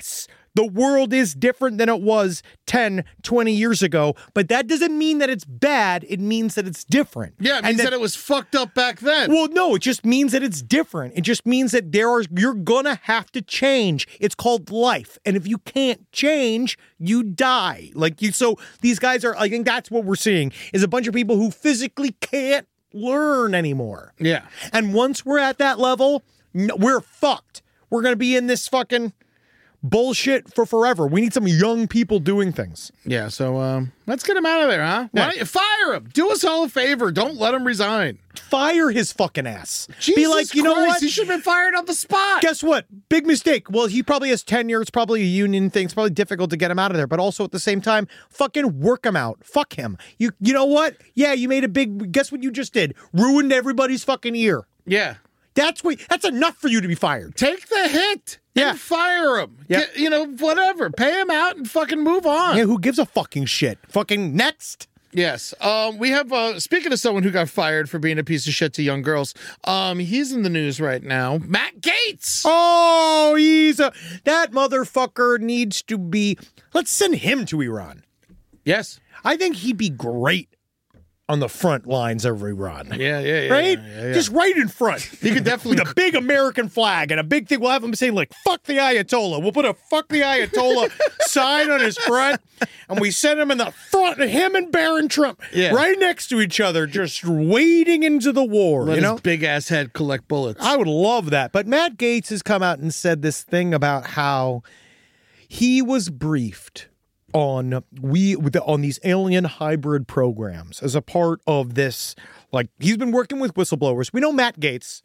The world is different than it was 10, 20 years ago, but that doesn't mean that it's bad. It means that it's different. Yeah, it means that it was fucked up back then. Well, no, it just means that it's different. It just means that you're gonna have to change. It's called life. And if you can't change, you die. So these guys I think that's what we're seeing, is a bunch of people who physically can't learn anymore. Yeah. And once we're at that level, we're fucked. We're gonna be in this fucking bullshit for forever. We need some young people doing things. Yeah, so let's get him out of there, huh? Why don't you fire him? Do us all a favor. Don't let him resign. Fire his fucking ass. Jesus Be like, you know Christ, what? He should have been fired on the spot. Guess what? Big mistake. Well, he probably has tenure. It's probably a union thing. It's probably difficult to get him out of there. But also at the same time, fucking work him out. Fuck him. You know what? Yeah, you made a big... Guess what you just did? Ruined everybody's fucking ear. Yeah. That's enough for you to be fired. Take the hit. Yeah. And fire him. Yeah. Whatever. Pay him out and fucking move on. Yeah, who gives a fucking shit? Fucking next. Yes. We have, speaking of someone who got fired for being a piece of shit to young girls, he's in the news right now. Matt Gaetz. Oh, that motherfucker needs to be... Let's send him to Iran. Yes. I think he'd be great on the front lines of Iran. Yeah. Right? Yeah. Just right in front. He could definitely... With a big American flag and a big thing. We'll have him saying, like, fuck the Ayatollah. We'll put a fuck the Ayatollah sign on his front, and we send him in the front, him and Barron Trump, right next to each other, just wading into the war. Let his big-ass head collect bullets. I would love that. But Matt Gaetz has come out and said this thing about how he was briefed on these alien hybrid programs as a part of this. Like, he's been working with whistleblowers. We know Matt Gaetz.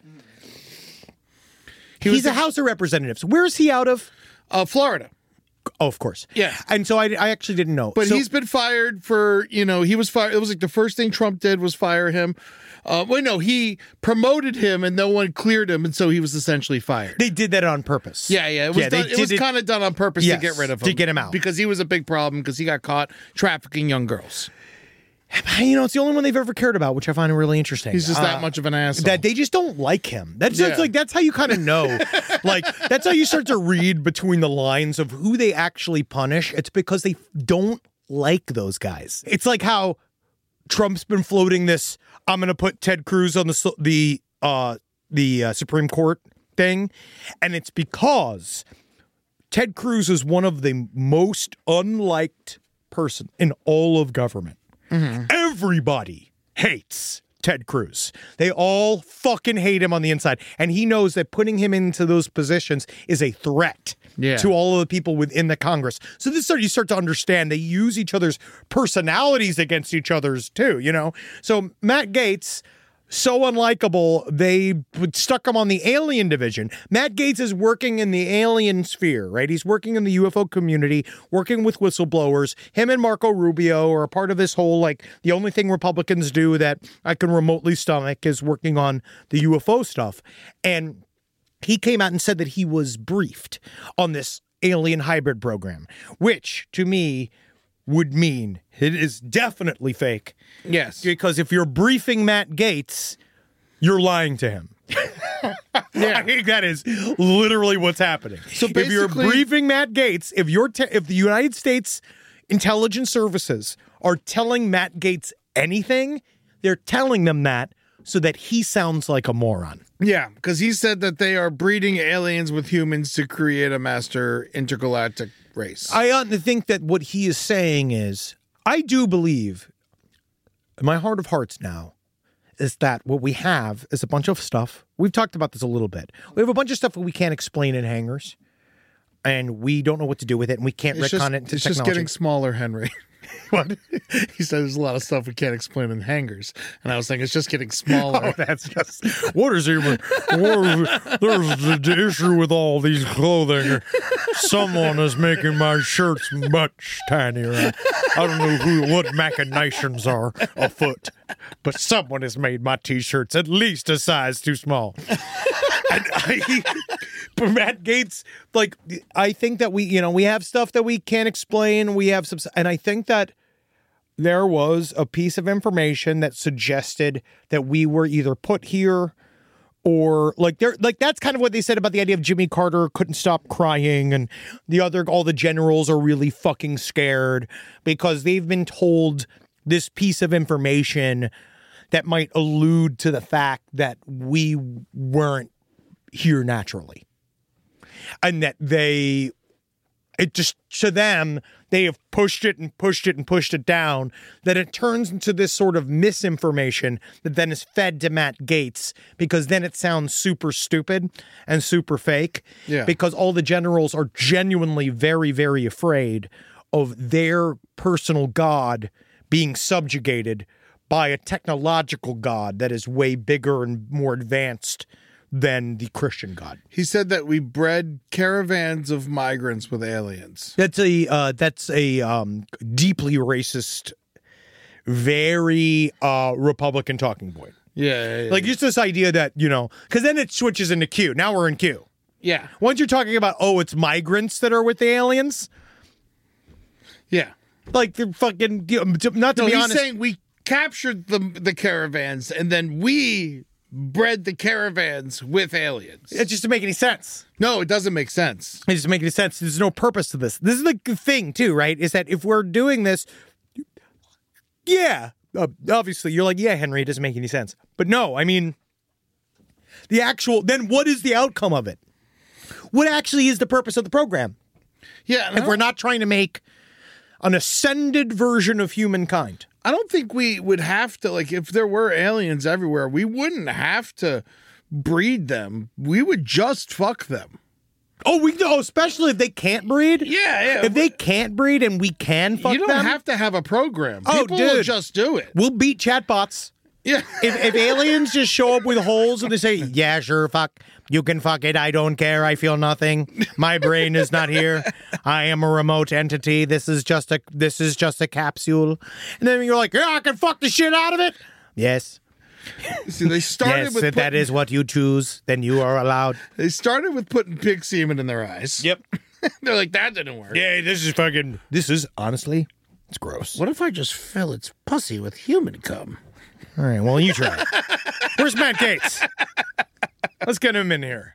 He's a House of Representatives. Where is he out of? Florida. Oh, of course. Yeah. And so I actually didn't know. But he's been fired for, he was fired. It was like the first thing Trump did was fire him. He promoted him and no one cleared him, and so he was essentially fired. They did that on purpose. Yeah. It was kind of done on purpose to get rid of him. To get him out. Because he was a big problem because he got caught trafficking young girls. It's the only one they've ever cared about, which I find really interesting. He's just that much of an asshole. That they just don't like him. That's how you kind of know. That's how you start to read between the lines of who they actually punish. It's because they don't like those guys. It's like how Trump's been floating this, I'm going to put Ted Cruz on the Supreme Court thing, and it's because Ted Cruz is one of the most unliked person in all of government. Mm-hmm. Everybody hates Ted Cruz. They all fucking hate him on the inside. And he knows that putting him into those positions is a threat to all of the people within the Congress. So you start to understand they use each other's personalities against each other's too, So Matt Gaetz, so unlikable, they stuck him on the alien division. Matt Gaetz is working in the alien sphere, right? He's working in the UFO community, working with whistleblowers. Him and Marco Rubio are a part of this whole, the only thing Republicans do that I can remotely stomach is working on the UFO stuff. And he came out and said that he was briefed on this alien hybrid program, which to me would mean it is definitely fake. Yes. Because if you're briefing Matt Gaetz, you're lying to him. I think that is literally what's happening. So if you're briefing Matt Gaetz, if the United States intelligence services are telling Matt Gaetz anything, they're telling them that so that he sounds like a moron. Yeah, because he said that they are breeding aliens with humans to create a master intergalactic race. I ought to think that what he is saying is, I do believe, in my heart of hearts now, is that what we have is a bunch of stuff. We've talked about this a little bit. We have a bunch of stuff that we can't explain in hangars, and we don't know what to do with it, and we can't retcon it into It's technology. just getting smaller, Henry. What? He said there's a lot of stuff we can't explain in hangars. And I was saying it's just getting smaller. Oh, that's just... What is even... There's the issue with all these clothing. Someone is making my shirts much tinier. I don't know what machinations are afoot, but someone has made my T-shirts at least a size too small. But Matt Gaetz, I think that we have stuff that we can't explain. We have some, and I think that there was a piece of information that suggested that we were either put here or like they're like that's kind of what they said about the idea of Jimmy Carter couldn't stop crying, and all the generals are really fucking scared because they've been told this piece of information that might allude to the fact that we weren't here naturally. And that it just, to them, they have pushed it and pushed it and pushed it down, that it turns into this sort of misinformation that then is fed to Matt Gaetz, because then it sounds super stupid and super fake. Yeah. Because all the generals are genuinely very, very afraid of their personal god being subjugated by a technological god that is way bigger and more advanced than the Christian God. He said that we bred caravans of migrants with aliens. That's a deeply racist, very Republican talking point. Yeah. Like just this idea that, because then it switches into Q. Now we're in Q. Yeah. Once you're talking about, it's migrants that are with the aliens. Yeah. Like they're fucking, not to be honest. He's saying we captured the caravans and then we bred the caravans with aliens. It's just to make any sense. No, it doesn't make sense. It doesn't make any sense. There's no purpose to this. This is the thing, too, right? Is that if we're doing this, obviously, you're like, Henry, it doesn't make any sense. But no, I mean, then what is the outcome of it? What actually is the purpose of the program? Yeah. If we're not trying to make an ascended version of humankind. I don't think we would have to, like, if there were aliens everywhere, we wouldn't have to breed them. We would just fuck them. Especially if they can't breed? Yeah. If they can't breed and we can fuck them? You don't have to have a program. People will just do it. We'll beat chatbots. Yeah. If aliens just show up with holes and they say, yeah, sure, fuck, you can fuck it. I don't care. I feel nothing. My brain is not here. I am a remote entity. This is just a capsule. And then you're like, yeah, I can fuck the shit out of it. Yes. See, they started with that is what you choose. Then you are allowed. They started with putting pig semen in their eyes. Yep. They're like, that didn't work. Yeah, this is honestly, it's gross. What if I just fill its pussy with human cum? All right, well, you try. Where's Matt Gaetz? Let's get him in here.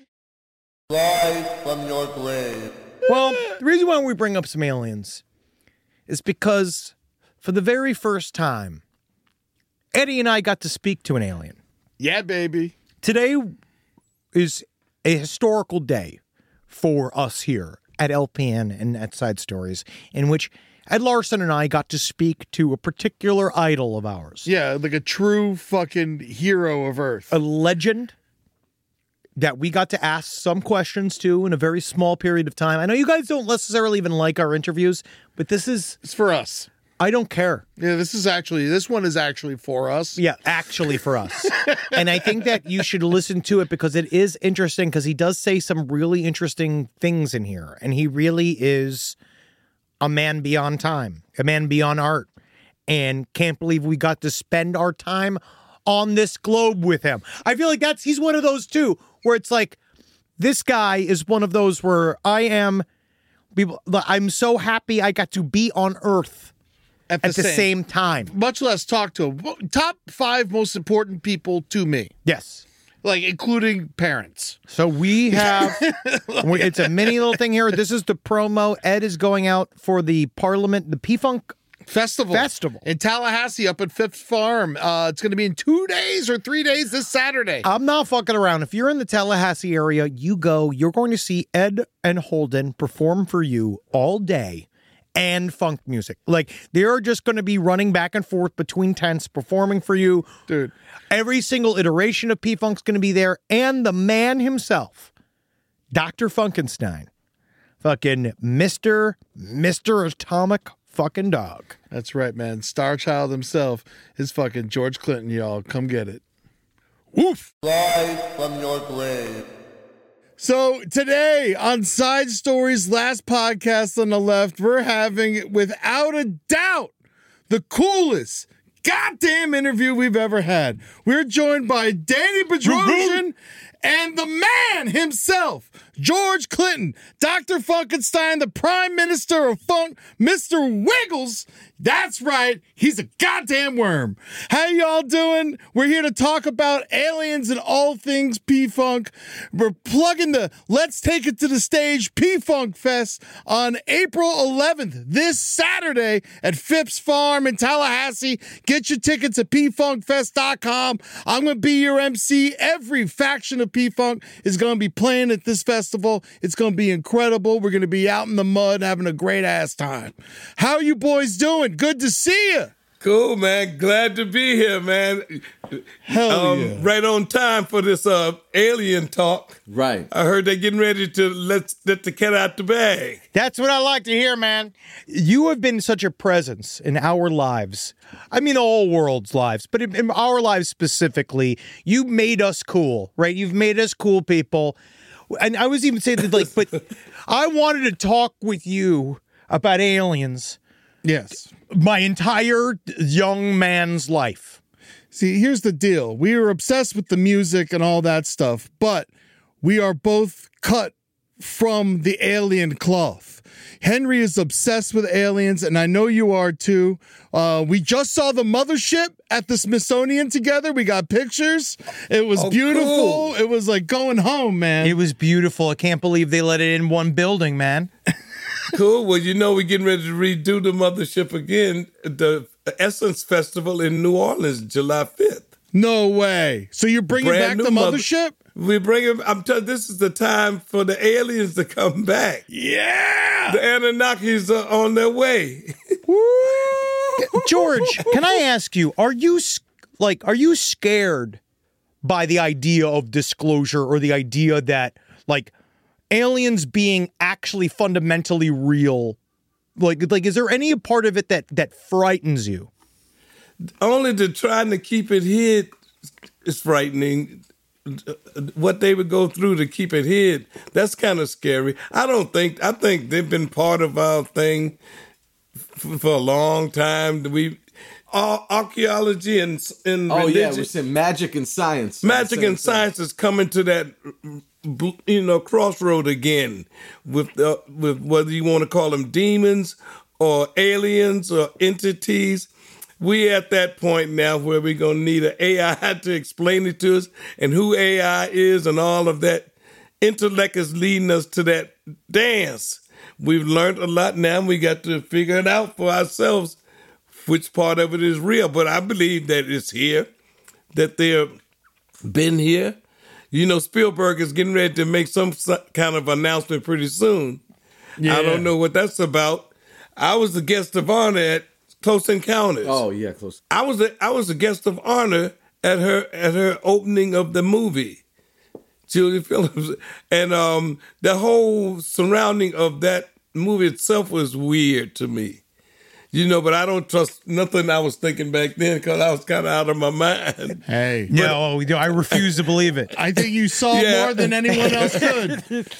Rise from your grave. Well, the reason why we bring up some aliens is because for the very first time, Eddie and I got to speak to an alien. Yeah, baby. Today is a historical day for us here at LPN and at Side Stories, in which Ed Larson and I got to speak to a particular idol of ours. Yeah, like a true fucking hero of Earth. A legend that we got to ask some questions to in a very small period of time. I know you guys don't necessarily even like our interviews, but it's for us. I don't care. Yeah, this one is actually for us. Yeah, actually for us. And I think that you should listen to it because it is interesting, because he does say some really interesting things in here. And he really is a man beyond time, a man beyond art, and can't believe we got to spend our time on this globe with him. I feel like he's one of those too, where it's like, this guy is one of those where I'm so happy I got to be on Earth at the same time. Much less talk to him. Top 5 most important people to me. Yes. Like, including parents. So we have, it's a mini little thing here. This is the promo. Ed is going out for the Parliament, the P-Funk Festival in Tallahassee up at Fifth Farm. It's going to be in 2 days or 3 days this Saturday. I'm not fucking around. If you're in the Tallahassee area, you go. You're going to see Ed and Holden perform for you all day. And funk music. Like, they're just going to be running back and forth between tents, performing for you. Dude. Every single iteration of P-Funk's going to be there. And the man himself, Dr. Funkenstein. Fucking Mr. Atomic fucking Dog. That's right, man. Star Child himself is fucking George Clinton, y'all. Come get it. Woof! Rise from your grave. So today on Side Stories, last podcast on the left, we're having, without a doubt, the coolest goddamn interview we've ever had. We're joined by Danny Bedrosian and the man himself, George Clinton, Dr. Funkenstein, the Prime Minister of Funk, Mr. Wiggles. That's right, he's a goddamn worm. How y'all doing? We're here to talk about aliens and all things P-Funk. We're plugging the Let's Take It to the Stage P-Funk Fest on April 11th, this Saturday at Phipps Farm in Tallahassee. Get your tickets at pfunkfest.com. I'm going to be your MC. Every faction of P-Funk is going to be playing at this festival. It's going to be incredible. We're going to be out in the mud having a great ass time. How are you boys doing? Good to see you. Cool, man. Glad to be here, man. Hell yeah. Right on time for this alien talk. Right. I heard they're getting ready to let the cat out the bag. That's what I like to hear, man. You have been such a presence in our lives. I mean, the whole world's lives, but in our lives specifically, you made us cool, right? You've made us cool people. And I was even saying that, like, but I wanted to talk with you about aliens. Yes. My entire young man's life. See, here's the deal. We are obsessed with the music and all that stuff, but we are both cut from the alien cloth. Henry is obsessed with aliens, and I know you are too. We just saw the mothership at the Smithsonian together. We got pictures. It was beautiful. Cool. It was like going home, man. It was beautiful. I can't believe they let it in one building, man. Cool. Well, you know, we're getting ready to redo the mothership again at the Essence Festival in New Orleans, July 5th. No way. So you're bringing back the mothership? We bring him. I'm telling you, this is the time for the aliens to come back. Yeah. The Anunnakis are on their way. George, can I ask you, are you scared by the idea of disclosure or the idea that, like, aliens being actually fundamentally real? Like, is there any part of it that frightens you? Only to trying to keep it hid is frightening. What they would go through to keep it hid, that's kind of scary. I think they've been part of our thing for a long time. Archaeology and religion. Oh yeah, we said magic and science. Magic and science is coming to that, crossroad again with whether you want to call them demons or aliens or entities. We at that point now where we're going to need an AI to explain it to us and who AI is and all of that. Intellect is leading us to that dance. We've learned a lot now. We got to figure it out for ourselves, which part of it is real. But I believe that it's here, that they've been here. You know, Spielberg is getting ready to make some kind of announcement pretty soon. Yeah. I don't know what that's about. I was the guest of honor at Close Encounters. Oh yeah, Close. I was a guest of honor at her opening of the movie, Julia Phillips, and the whole surrounding of that movie itself was weird to me. But I don't trust nothing I was thinking back then because I was kind of out of my mind. Hey. No, I refuse to believe it. I think you saw more than anyone else could.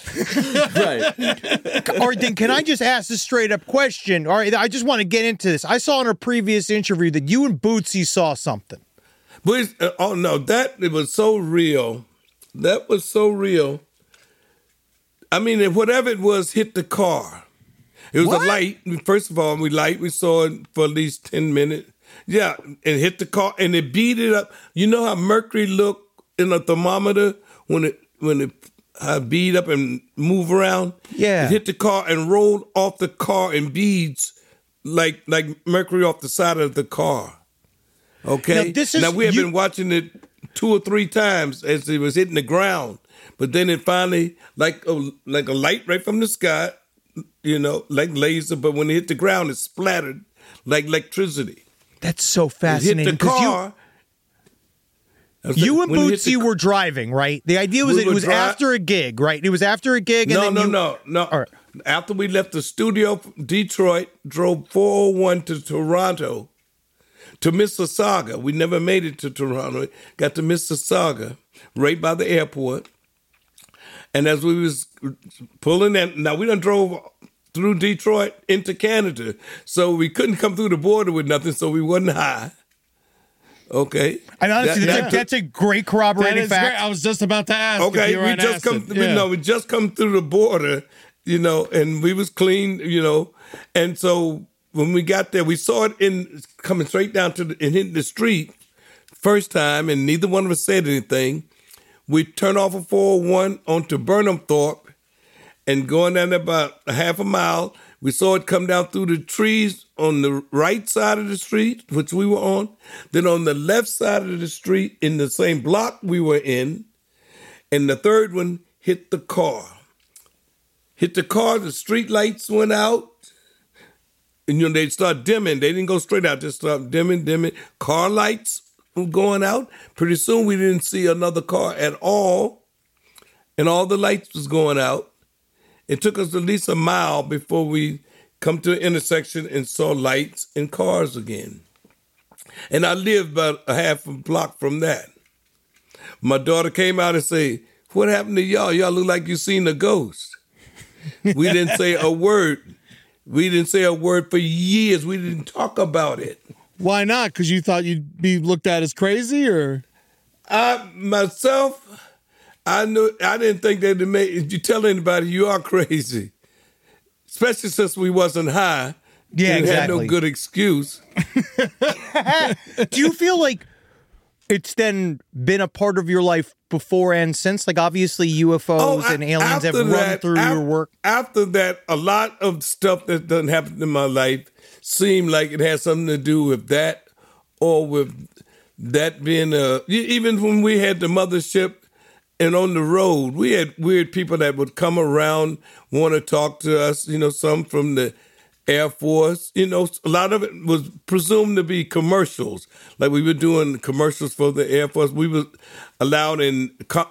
Right. All right, then can I just ask a straight up question? All right, I just want to get into this. I saw in a previous interview that you and Bootsy saw something. But it was so real. That was so real. I mean, whatever it was hit the car. It was a light. First of all, we saw it for at least 10 minutes. Yeah, it hit the car and it beat it up. You know how mercury look in a thermometer when it bead up and move around? Yeah. It hit the car and rolled off the car in beads like mercury off the side of the car. Okay? Now we have been watching it 2 or 3 times as it was hitting the ground. But then it finally, like a light right from the sky, like laser, but when it hit the ground, it splattered like electricity. That's so fascinating. It hit the car. You and Bootsy were driving, right? The idea was it was after a gig, right? It was after a gig. No. Right. After we left the studio, Detroit, drove 401 to Toronto, to Mississauga. We never made it to Toronto. Got to Mississauga, right by the airport. And as we was pulling in, now we done drove through Detroit into Canada, so we couldn't come through the border with nothing, so we wasn't high. Okay. And honestly, that's a great corroborating That is fact. great. I was just about to ask. Okay, if you were we on just acid. we just come through the border, and we was clean, and so when we got there, we saw it coming straight down and hitting the street first time, and neither one of us said anything. We turned off of 401 onto Burnham Thorpe, and going down there about a half a mile, we saw it come down through the trees on the right side of the street, which we were on. Then on the left side of the street, in the same block we were in, and the third one hit the car. Hit the car, the street lights went out, and they start dimming. They didn't go straight out, just start dimming. Car lights were going out. Pretty soon we didn't see another car at all, and all the lights was going out. It took us at least a mile before we come to an intersection and saw lights and cars again. And I lived about a half a block from that. My daughter came out and said, "What happened to y'all? Y'all look like you seen a ghost." We didn't say a word. We didn't say a word for years. We didn't talk about it. Why not? Because you thought you'd be looked at as crazy, or? I didn't think that if you tell anybody you are crazy, especially since we wasn't high. Yeah, and exactly. had no good excuse. Do you feel like it's then been a part of your life before and since? Like, obviously UFOs and aliens have run through your work. After that, a lot of stuff that doesn't happen in my life seemed like it had something to do with that, or with that being even when we had the mothership and on the road, we had weird people that would come around, want to talk to us, some from the Air Force. A lot of it was presumed to be commercials. Like, we were doing commercials for the Air Force. We were allowed in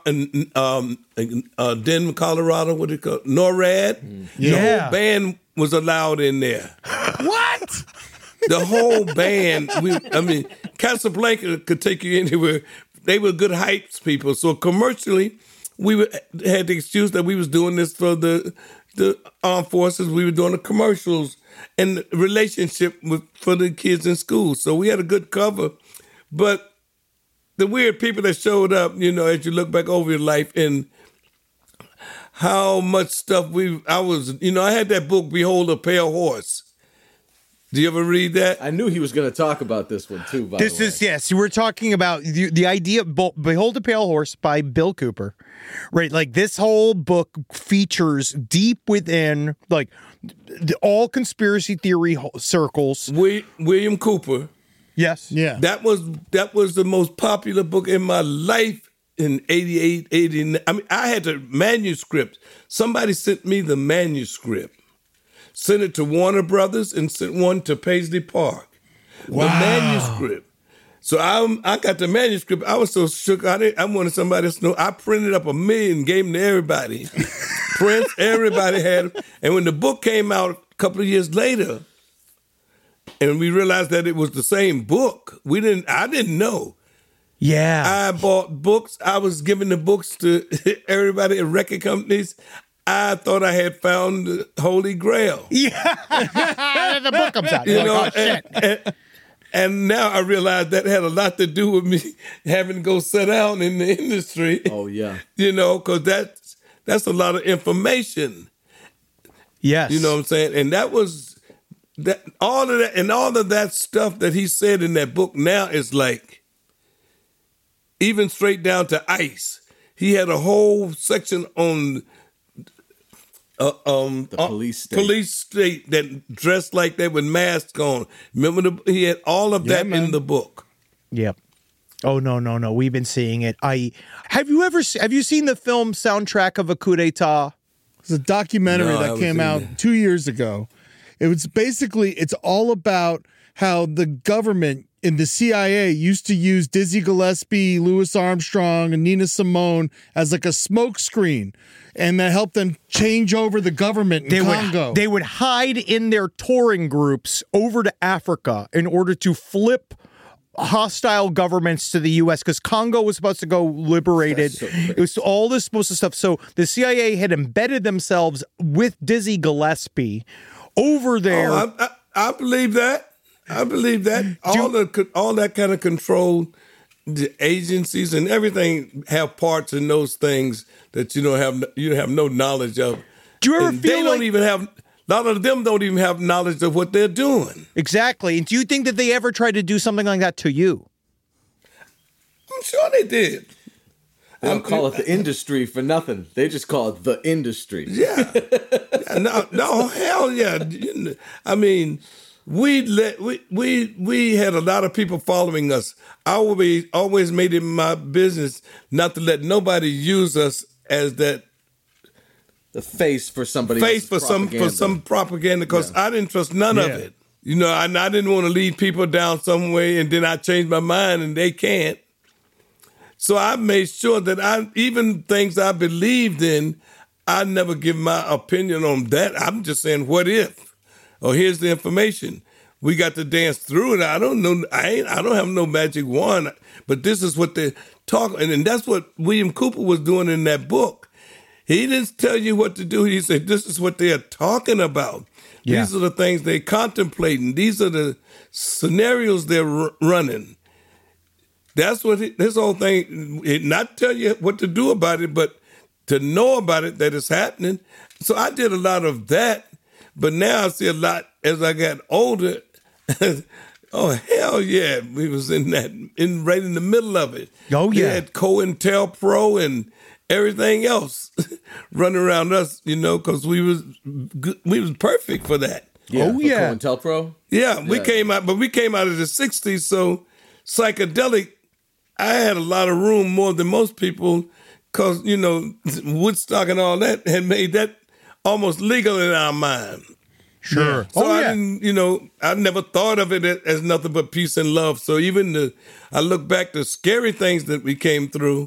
Denver, Colorado, what do you call it? NORAD. Yeah. The whole band was allowed in there. What? The whole band. Casablanca could take you anywhere. They were good hypes people. So commercially, had the excuse that we was doing this for the armed forces. We were doing the commercials and the relationship for the kids in school. So we had a good cover. But the weird people that showed up, as you look back over your life and how much stuff I had that book, Behold a Pale Horse. Do you ever read that? I knew he was going to talk about this one too. By the way. Yes. We're talking about the idea of Behold a Pale Horse by Bill Cooper, right? Like, this whole book features deep within all conspiracy theory circles. William Cooper. Yes. Yeah. That was the most popular book in my life in 88, 89. I had the manuscript. Somebody sent me the manuscript. Sent it to Warner Brothers and sent one to Paisley Park. Wow. The manuscript. So I got the manuscript. I was so shook. I wanted somebody to know. I printed up 1 million, gave them to everybody. Prints, everybody had them. And when the book came out a couple of years later, and we realized that it was the same book, I didn't know. Yeah. I bought books. I was giving the books to everybody at record companies. I thought I had found the Holy Grail. Yeah. The book comes out. Oh, shit. And now I realize that had a lot to do with me having to go sit down in the industry. Oh, yeah. Because that's a lot of information. Yes. You know what I'm saying? And that was all of that stuff that he said in that book now is like, even straight down to ICE. He had a whole section on the police state that dressed like that with masks on. Remember, he had all of that in the book. Yep. Oh, no. We've been seeing it. Have you seen the film Soundtrack of a Coup d'etat? It's a documentary that came out 2 years ago. It's all about how the government in the CIA used to use Dizzy Gillespie, Louis Armstrong, and Nina Simone as like a smoke screen, and that helped them change over the government in Congo. They would hide in their touring groups over to Africa in order to flip hostile governments to the U.S. because Congo was supposed to go liberated. It was all this supposed to stuff. So the CIA had embedded themselves with Dizzy Gillespie over there. Oh, I believe that. I believe that all that kind of control, the agencies and everything have parts in those things that you have no knowledge of. Do you ever and feel they don't even have? A lot of them don't even have knowledge of what they're doing. Exactly. And do you think that they ever tried to do something like that to you? I'm sure they did. They don't call it the industry for nothing. They just call it the industry. Yeah. No, hell yeah. I mean, we had a lot of people following us. I always made it my business not to let nobody use us as that the face for somebody. Face for some propaganda because I didn't trust none of it. You know, I didn't want to lead people down some way, and then I changed my mind, and they can't. So I made sure that even things I believed in, I never give my opinion on that. I'm just saying, what if? Or here's the information. We got to dance through it. I don't know. I don't have no magic wand, but this is what they're talking, and that's what William Cooper was doing in that book. He didn't tell you what to do. He said, this is what they're talking about. Yeah. These are the things they're contemplating. These are the scenarios they're running. That's what his whole thing, not tell you what to do about it, but to know about it, that it's happening. So I did a lot of that, but now I see a lot as I got older. Oh, hell yeah. We was right in the middle of it. Oh, yeah. We had COINTELPRO and everything else running around us, because we was perfect for that. Yeah, COINTELPRO? Yeah, we came out of the 60s, so psychedelic, I had a lot of room more than most people because, Woodstock and all that had made that almost legal in our mind. Sure. So I didn't, I never thought of it as nothing but peace and love. So even I look back to scary things that we came through,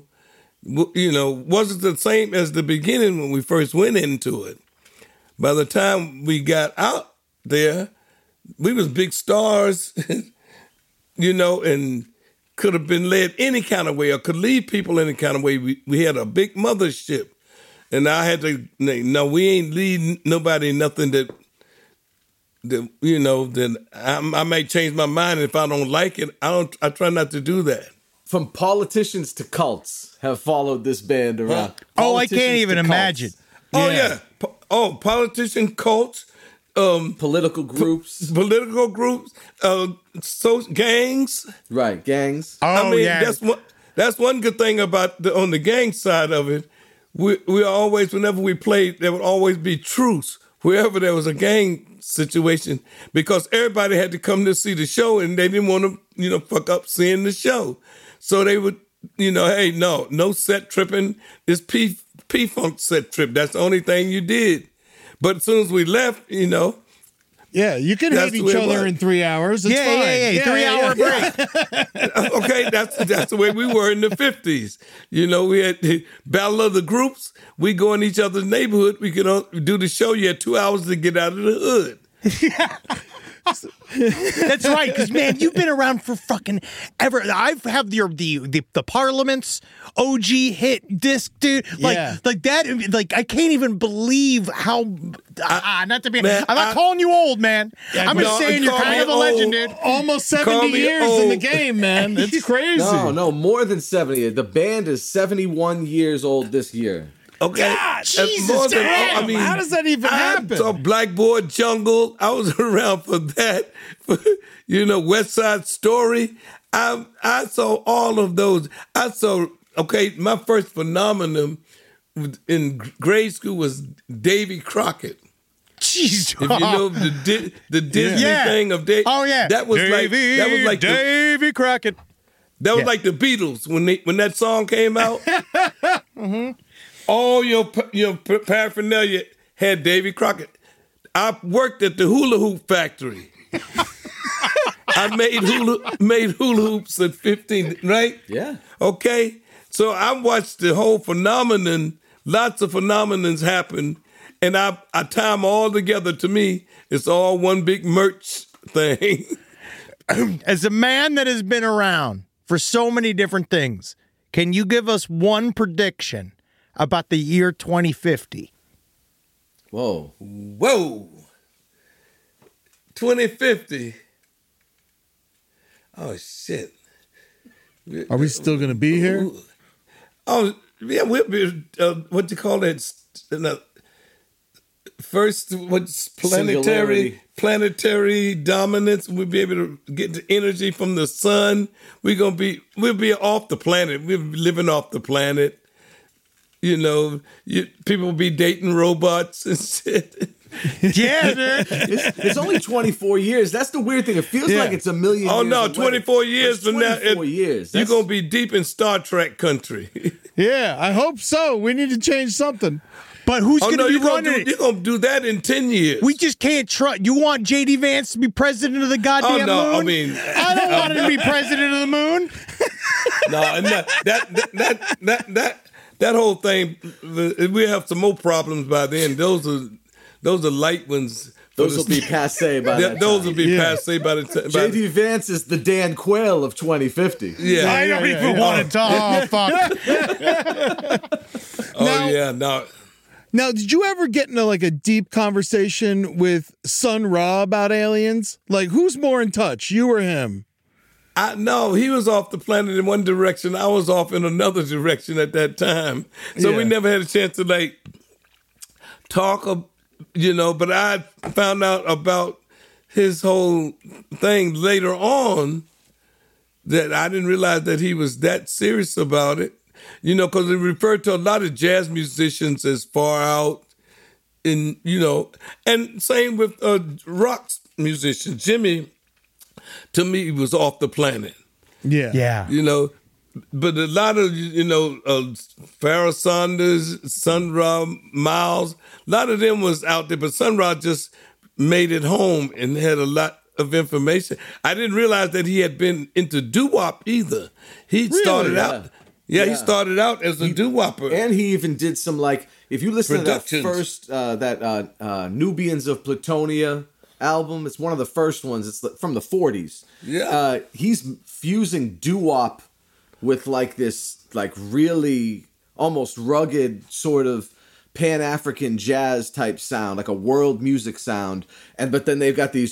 wasn't the same as the beginning when we first went into it. By the time we got out there, we was big stars, and could have been led any kind of way or could lead people any kind of way. We had a big mothership. And I had to, no, we ain't leading nobody nothing that I may change my mind if I don't like it. I try not to do that. From politicians to cults have followed this band around. Oh, I can't even imagine. Oh, yeah. Politician cults. Political groups. Gangs. Right, gangs. Oh, yeah. That's one good thing about on the gang side of it. We always, whenever we played, there would always be truce wherever there was a gang situation because everybody had to come to see the show and they didn't want to, fuck up seeing the show. So they would, hey, no set tripping. This P-Funk set trip. That's the only thing you did. But as soon as we left, yeah, you can hate each other in 3 hours. It's fine. Yeah, 3 hour break. Okay, that's the way we were in the 50s. We had the Battle of the Groups. We go in each other's neighborhood. We could do the show. You had 2 hours to get out of the hood. That's right, because man, you've been around for fucking ever. I've had the Parliaments OG hit disc, dude. Like that. Like I can't even believe how. Not to be. Man, I'm not calling you old, man. I'm just saying you're kind of a legend, dude. Almost 70 years in the game, man. It's crazy. No, more than 70. The band is 71 years old this year. Okay. God, Jesus, damn. How does that even happen? So Blackboard Jungle, I was around for that. West Side Story. I saw all of those. My first phenomenon in grade school was Davy Crockett. Jeez. If you know the Disney thing of Davy. Oh yeah. That was like Davy Crockett. That was like the Beatles when that song came out. Mm-hmm. All your paraphernalia had Davy Crockett. I worked at the hula hoop factory. I made hula hoops at 15, right? Yeah. Okay. So I watched the whole phenomenon. Lots of phenomenons happen, and I tie them all together. To me, it's all one big merch thing. As a man that has been around for so many different things, can you give us one prediction about the year 2050? Whoa. 2050. Oh shit! Are we still going to be here? Oh yeah, we'll be. What you call it? First, what's planetary dominance? We'll be able to get the energy from the sun. We'll be off the planet. We'll be living off the planet. You know, people will be dating robots and shit. Yeah, dude. It's only 24 years. That's the weird thing. It feels like it's a million Oh years no, away. 24 years from now. 24 years. You're going to be deep in Star Trek country. Yeah, I hope so. We need to change something. But who's going to be running it? You're going to do that in 10 years. We just can't trust. You want JD Vance to be president of the goddamn moon? I mean, I don't want him to be president of the moon. No, and that whole thing. We have some more problems by then. Those are light ones. Those will be passe by that Those time. will be passe by the time. JD Vance is the Dan Quayle of 2050. Yeah, I don't even want to talk. Oh, fuck. Now, did you ever get into like a deep conversation with Sun Ra about aliens? Like, who's more in touch, you or him? No, he was off the planet in one direction. I was off in another direction at that time. So we never had a chance to like talk, but I found out about his whole thing later on that I didn't realize that he was that serious about it. Because he referred to a lot of jazz musicians as far out, and same with rock musicians. Jimmy, to me, was off the planet. Yeah. But a lot of Pharoah Sanders, Sun Ra, Miles, a lot of them was out there. But Sun Ra just made it home and had a lot of information. I didn't realize that he had been into doo-wop either. He started out. Yeah, he started out as a doo-wopper. And he even did some, if you listen to that first, Nubians of Plutonia album, it's one of the first ones. It's from the 40s. Yeah. He's fusing doo-wop with, this, really almost rugged sort of Pan-African jazz type sound, like a world music sound. But then they've got these,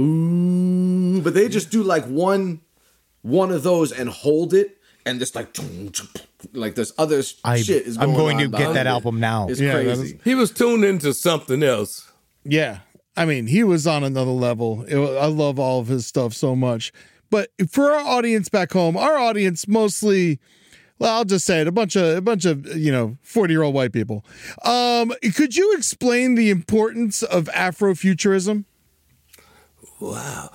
but they just do, one of those and hold it. And just like this other shit is going on. I'm going to get that album now. It's crazy. He was tuned into something else. Yeah. I mean, he was on another level. I love all of his stuff so much. But for our audience back home, our audience mostly, well, I'll just say it, a bunch of 40-year-old white people. Could you explain the importance of Afrofuturism? Wow.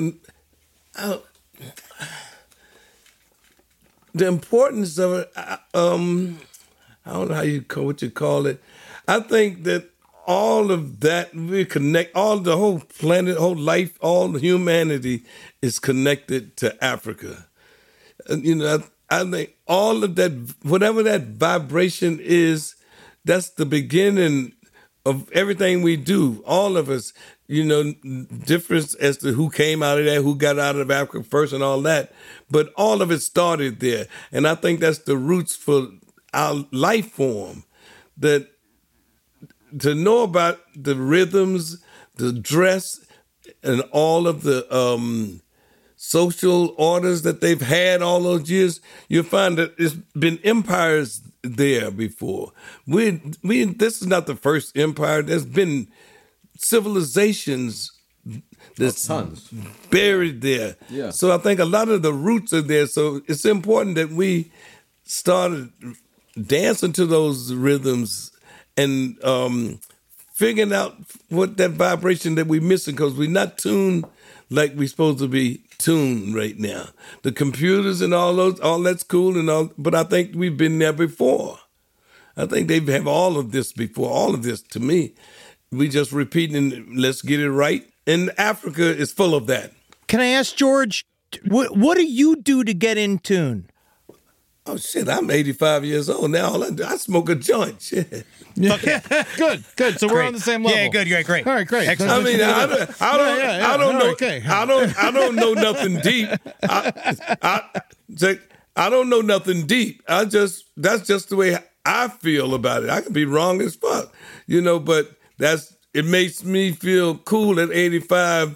The importance of it, I don't know what you call it. I think that all of that, we connect, all the whole planet, whole life, all the humanity is connected to Africa. I think all of that, whatever that vibration is, that's the beginning of everything we do. All of us, difference as to who came out of that, who got out of Africa first and all that. But all of it started there. And I think that's the roots for our life form. That to know about the rhythms, the dress, and all of the social orders that they've had all those years, you'll find that it's been empires there before. This is not the first empire. There's been civilizations that's buried there. Yeah. So I think a lot of the roots are there. So it's important that we started dancing to those rhythms and figuring out what that vibration that we're missing, because we're not tuned like we're supposed to be tuned right now. The computers and all that's cool and all, but I think we've been there before. I think they have all of this before. All of this, to me, we just repeating, let's get it right. And Africa is full of that. Can I ask George, what do you do to get in tune? Oh, shit, I'm 85 years old now. All I do, I smoke a joint. Shit. Okay. Good. So we're on the same level. Yeah, good. Great. All right, great. Excellent. I mean, I don't know. Okay. I don't know nothing deep. I don't know nothing deep. That's just the way I feel about it. I can be wrong as fuck, but it makes me feel cool at 85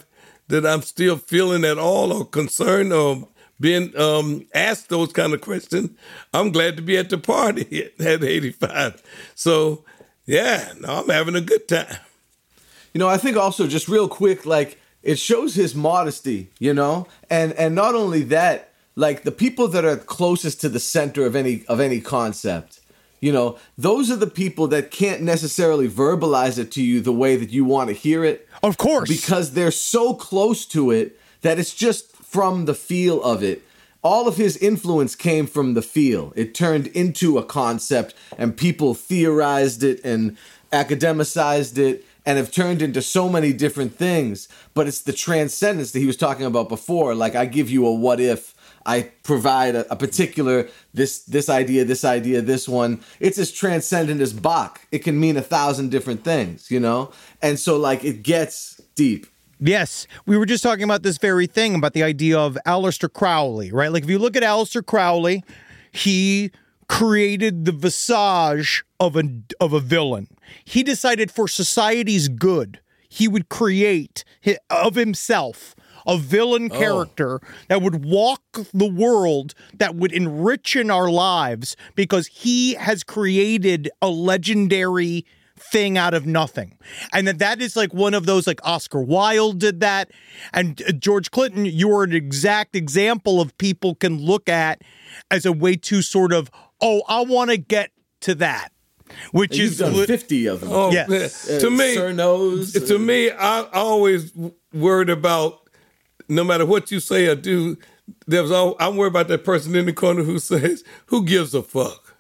that I'm still feeling at all or concerned or being asked those kind of questions, I'm glad to be at the party at 85. So, yeah, no, I'm having a good time. You know, I think also just real quick, like it shows his modesty, you know, and not only that, like the people that are closest to the center of any concept, you know, those are the people that can't necessarily verbalize it to you the way that you want to hear it. Of course. Because they're so close to it that it's just from the feel of it. All of his influence came from the feel. It turned into a concept and people theorized it and academicized it and have turned into so many different things. But it's the transcendence that he was talking about before. Like, I give you a what if. I provide a particular, this idea, this one. It's as transcendent as Bach. It can mean 1,000 different things, you know? And so, like, it gets deep. Yes, we were just talking about this very thing, about the idea of Aleister Crowley, right? Like, if you look at Aleister Crowley, he created the visage of a villain. He decided for society's good, he would create of himself a villain character that would walk the world, that would enrich in our lives, because he has created a legendary thing out of nothing. And that is like one of those, like Oscar Wilde did that. And George Clinton, you are an exact example of people can look at as a way to sort of, I want to get to that. Which You've is done 50 of them. Oh, yes. To me, Sir knows. To me, I always worried about, no matter what you say or do, I'm worried about that person in the corner who says, "Who gives a fuck?"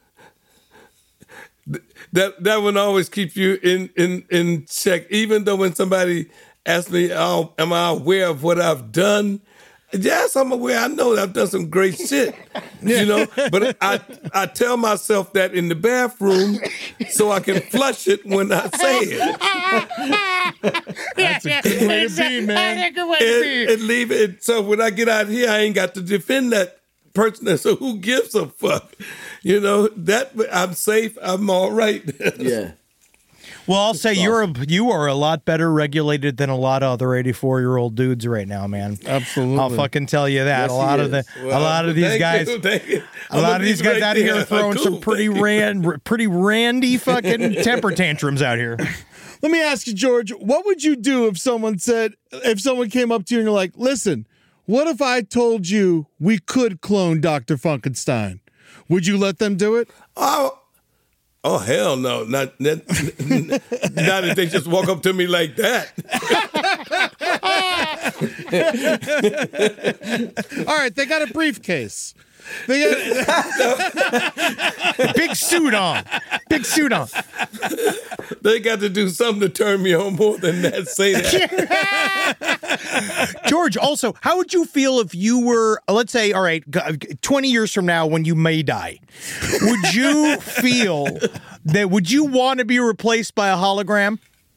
That one always keeps you in check. Even though when somebody asks me, "Am I aware of what I've done?" Yes, I'm aware. I know that I've done some great shit, you know. But I tell myself that in the bathroom so I can flush it when I say it. That's a good way to be, man. And leave it. So when I get out here, I ain't got to defend that person. So who gives a fuck? You know, that I'm safe. I'm all right. Yeah. Well, I'll say you are a lot better regulated than a lot of other 84-year-old dudes right now, man. Absolutely. I'll fucking tell you that. Yes, a lot of these guys out here are throwing some pretty randy fucking temper tantrums out here. Let me ask you, George, what would you do if someone came up to you and you're like, listen, what if I told you we could clone Dr. Funkenstein? Would you let them do it? Oh, hell no. Not if they just walk up to me like that. All right, they got a briefcase. They got big suit on. Big suit on. They got to do something to turn me on more than that. Say that. George, also, how would you feel if you were, let's say, all right, 20 years from now when you may die, would you feel would you want to be replaced by a hologram?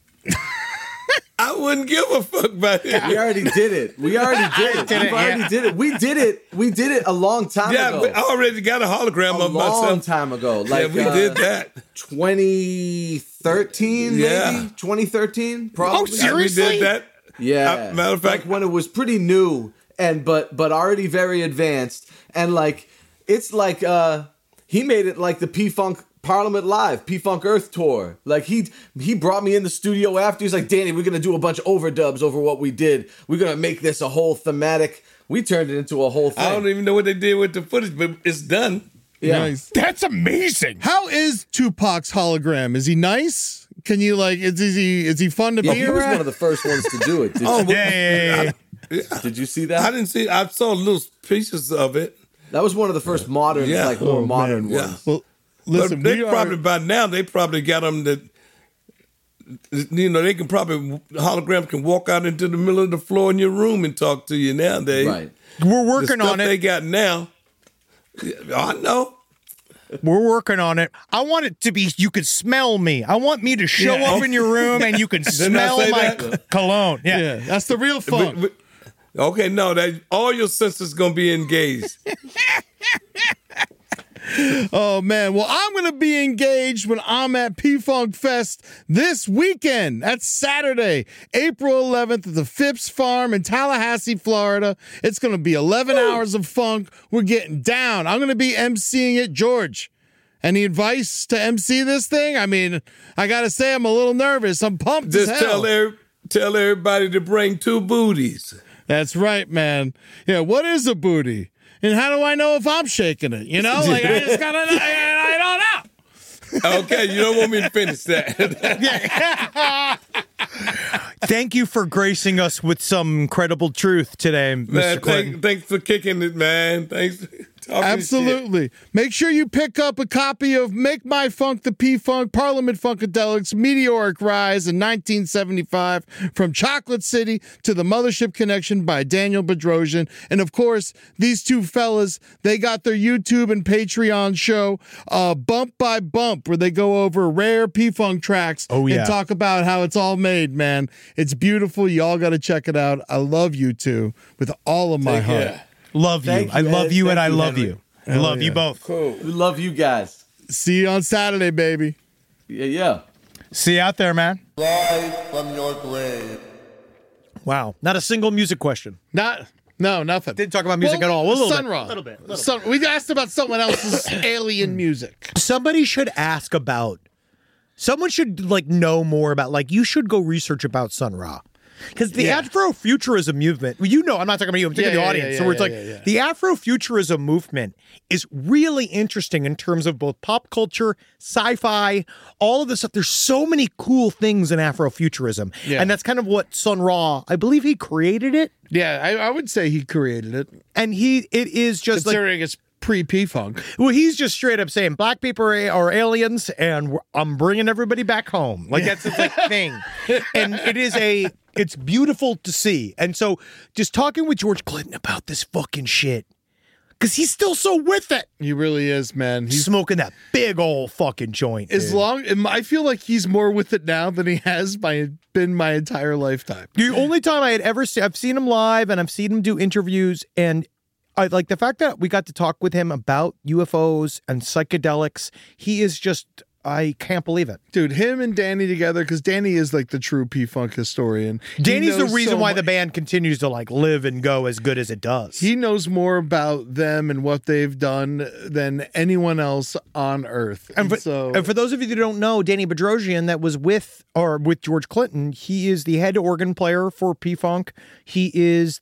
I wouldn't give a fuck about it. We already did it. We already did it. We did it a long time ago. Yeah, I already got a hologram of myself. A long time ago. Like, we did that. 2013, maybe? 2013, probably. Oh, seriously? We did that. Yeah. Matter of fact, like when it was pretty new and but already very advanced. And like, it's like he made it like the P-Funk Parliament Live, P-Funk Earth Tour. Like he brought me in the studio after. He's like, Danny, we're going to do a bunch of overdubs over what we did. We're going to make this a whole thematic. We turned it into a whole thing. I don't even know what they did with the footage, but it's done. Yeah. Nice. That's amazing. How is Tupac's hologram? Is he nice? Can you like? Is he fun to be He was around? one of the first ones to do it. Did you see that? I didn't see. I saw little pieces of it. That was one of the first modern, more modern ones. Well, listen, but probably by now they probably got them that. You know, they can probably holograms can walk out into the middle of the floor in your room and talk to you nowadays. Right. We're working on it. They got now. I know. We're working on it. I want it to be you could smell me. I want me to show up in your room and you can smell my cologne. Yeah, that's the real fun. Okay, no, that all your senses gonna be engaged. Oh, man. Well, I'm going to be engaged when I'm at P-Funk Fest this weekend. That's Saturday, April 11th at the Phipps Farm in Tallahassee, Florida. It's going to be 11 hours of funk. We're getting down. I'm going to be emceeing it. George, any advice to MC this thing? I mean, I got to say, I'm a little nervous. I'm pumped Just as hell. tell everybody to bring 2 booties. That's right, man. Yeah, what is a booty? And how do I know if I'm shaking it? You know, like I just gotta, I don't know. Okay, you don't want me to finish that. Thank you for gracing us with some incredible truth today, Mr. Man, Clinton. thanks for kicking it, man. Thanks for talking Absolutely. Make sure you pick up a copy of Make My Funk the P-Funk, Parliament Funkadelics, Meteoric Rise in 1975, From Chocolate City to the Mothership Connection by Daniel Bedrosian. And of course, these two fellas, they got their YouTube and Patreon show, Bump by Bump, where they go over rare P-Funk tracks and talk about how it's all made, man. It's beautiful. You all got to check it out. I love you two with all of my heart. care. Love you. I love you and I love you. I love you both. Cool. We love you guys. See you on Saturday, baby. Yeah. See you out there, man. Rise from your grave. Wow. Not a single music question. No, nothing. Didn't talk about music at all. A little Sun bit. Ra. Little bit. We asked about someone else's alien music. Somebody should ask about. Someone should know more about. You should go research about Sun Ra. Because the Afrofuturism movement, I'm not talking about you, I'm talking about the audience. So it's the Afrofuturism movement is really interesting in terms of both pop culture, sci-fi, all of this stuff. There's so many cool things in Afrofuturism. Yeah. And that's kind of what Sun Ra, I believe he created it. Yeah, I would say he created it. And it is just considering it's pre-P-Funk. Well, he's just straight up saying black people are aliens and I'm bringing everybody back home. That's his thing. And it's beautiful to see. And so just talking with George Clinton about this fucking shit, because he's still so with it. He really is, man. He's smoking that big old fucking joint. I feel like he's more with it now than he has been my entire lifetime. The only time I had ever seen, I've seen him live and I've seen him do interviews, and I like the fact that we got to talk with him about UFOs and psychedelics. He is just, I can't believe it. Dude, him and Danny together, because Danny is the true P-Funk historian. Danny's the reason why the band continues to live and go as good as it does. He knows more about them and what they've done than anyone else on Earth. And for those of you that don't know, Danny Bedrosian, that was with George Clinton, he is the head organ player for P-Funk. He is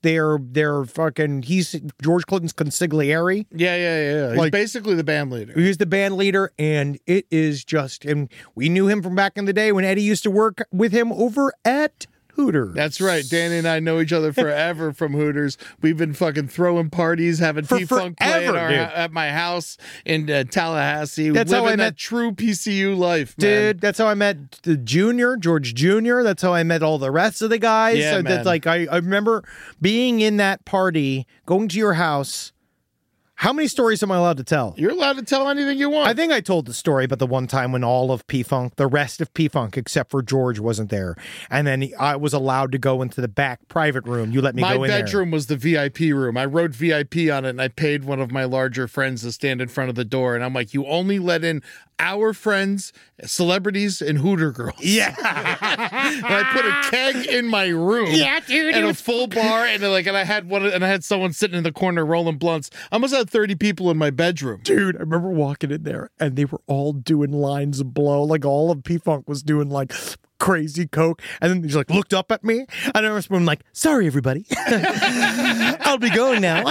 he's George Clinton's consigliere. Yeah. He's basically the band leader. He's the band leader, and it is and we knew him from back in the day when Eddie used to work with him over at Hooters. That's right. Danny and I know each other forever from Hooters. We've been fucking throwing parties, having P-Funk play at my house in Tallahassee. That's how I met that true PCU life, man. Dude, that's how I met George Jr. That's how I met all the rest of the guys. Yeah, so man. I remember being in that party, going to your house. How many stories am I allowed to tell? You're allowed to tell anything you want. I think I told the story about the one time when all of P-Funk, the rest of P-Funk, except for George, wasn't there. And then I was allowed to go into the back private room. You let me go in there. My bedroom was the VIP room. I wrote VIP on it, and I paid one of my larger friends to stand in front of the door. And I'm like, you only let in our friends, celebrities, and Hooter girls. Yeah. And I put a keg in my room. Yeah, dude. And a full bar, and I had someone sitting in the corner rolling blunts. I almost had 30 people in my bedroom. Dude, I remember walking in there and they were all doing lines of blow. All of P-Funk was doing crazy coke. And then he looked up at me and I was sorry, everybody. I'll be going now.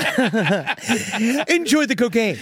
Enjoy the cocaine.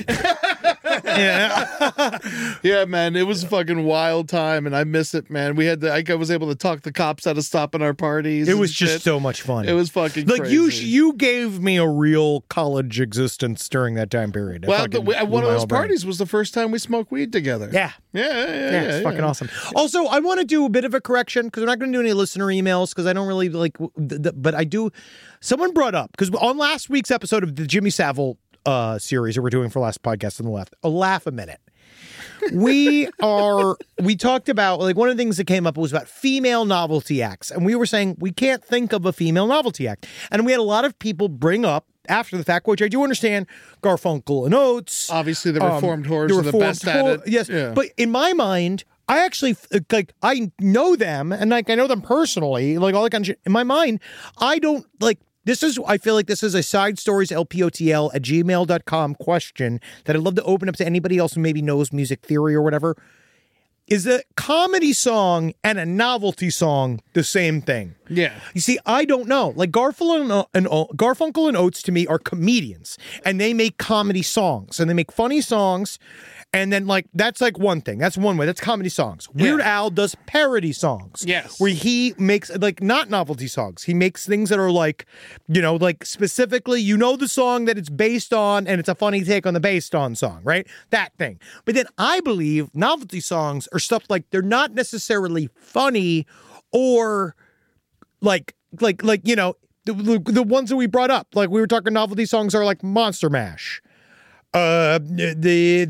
Yeah, man, it was a fucking wild time, and I miss it, man. I was able to talk the cops out of stopping our parties. It was just so much fun. It was fucking crazy. You gave me a real college existence during that time period. Well, one of those parties was the first time we smoked weed together. Yeah. It's fucking awesome. Also, I want to do a bit of a correction because we're not going to do any listener emails because I don't really but I do. Someone brought up, because on last week's episode of the Jimmy Savile series that we're doing for Last Podcast on the Left, a laugh a minute. We talked about, one of the things that came up was about female novelty acts. And we were saying we can't think of a female novelty act. And we had a lot of people bring up after the fact, which I do understand. Garfunkel and Oates, Obviously, the Reformed Whores are the best at it. Yes, Yeah. but in my mind, I actually like I know them, and like I know them personally, like all that kind of shit. In my mind, I don't like. I feel like this is a side stories lpotl@gmail.com question that I'd love to open up to anybody else who maybe knows music theory or whatever. Is a comedy song and a novelty song the same thing? Yeah. You see, I don't know. Like Garfunkel and Oates to me are comedians, and they make comedy songs, and they make funny songs. And then, like, that's like one thing. That's one way. That's comedy songs. Weird Al does parody songs. Yes. Where he makes, like, not novelty songs. He makes things that are like, you know, like specifically, you know, the song that it's based on, and it's a funny take on the based on song, right? That thing. But then I believe novelty songs are stuff like they're not necessarily funny or like, you know, the ones that we brought up. Like, we were talking novelty songs are like Monster Mash. What's it?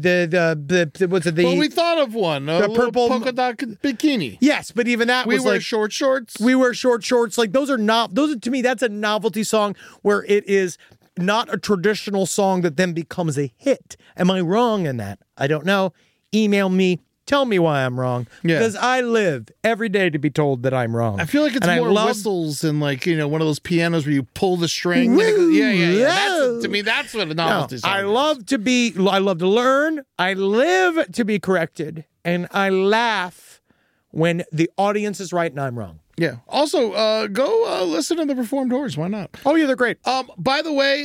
Well, we thought of one. The purple polka dot bikini. Yes, but even that was wear like short shorts. We wear short shorts. Like those are to me. That's a novelty song where it is not a traditional song that then becomes a hit. Am I wrong in that? I don't know. Email me. Tell me why I'm wrong. Yeah. Because I live every day to be told that I'm wrong. I feel like it's more whistles and like, you know, one of those pianos where you pull the string. And it goes, yeah. To me, that's what a novelty song is. I love to learn. I live to be corrected. And I laugh when the audience is right and I'm wrong. Yeah. Also, go listen to the Reformed Whores. Why not? Oh, yeah, they're great. By the way,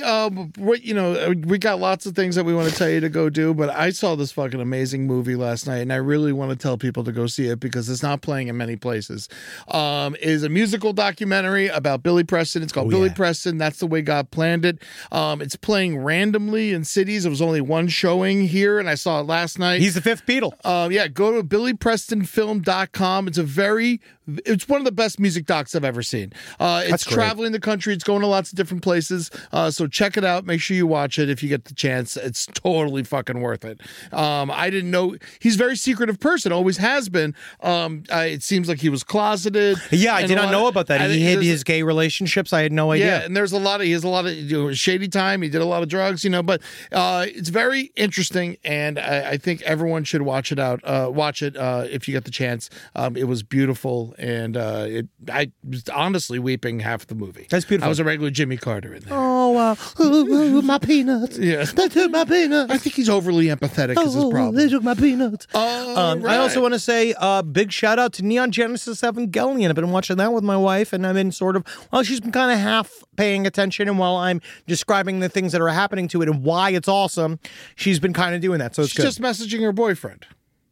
we got lots of things that we want to tell you to go do, but I saw this fucking amazing movie last night, and I really want to tell people to go see it because it's not playing in many places. It is a musical documentary about Billy Preston. It's called Billy Preston. That's the way God planned it. It's playing randomly in cities. There was only one showing here, and I saw it last night. He's the fifth Beatle. Yeah, go to billyprestonfilm.com. It's one of the best music docs I've ever seen. It's traveling the country. It's going to lots of different places. So check it out. Make sure you watch it if you get the chance. It's totally fucking worth it. I didn't know he's a very secretive person. Always has been. It seems like he was closeted. Yeah, I did not know about that. He hid his gay relationships. I had no idea. Yeah, and he has a lot of shady time. He did a lot of drugs, but it's very interesting, and I think everyone should watch it if you get the chance. It was beautiful. And I was honestly weeping half the movie. That's beautiful. I was a regular Jimmy Carter in there. Oh, wow. Ooh, my peanuts. Yeah. They took my peanuts. I think he's overly empathetic is his problem. They took my peanuts. Right. I also want to say big shout out to Neon Genesis Evangelion. I've been watching that with my wife, and I've been she's been kind of half paying attention, and while I'm describing the things that are happening to it and why it's awesome, she's been kind of doing that, so it's she's good. Just messaging her boyfriend.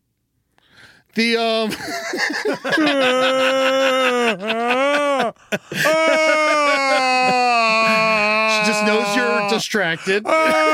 She just knows you're distracted.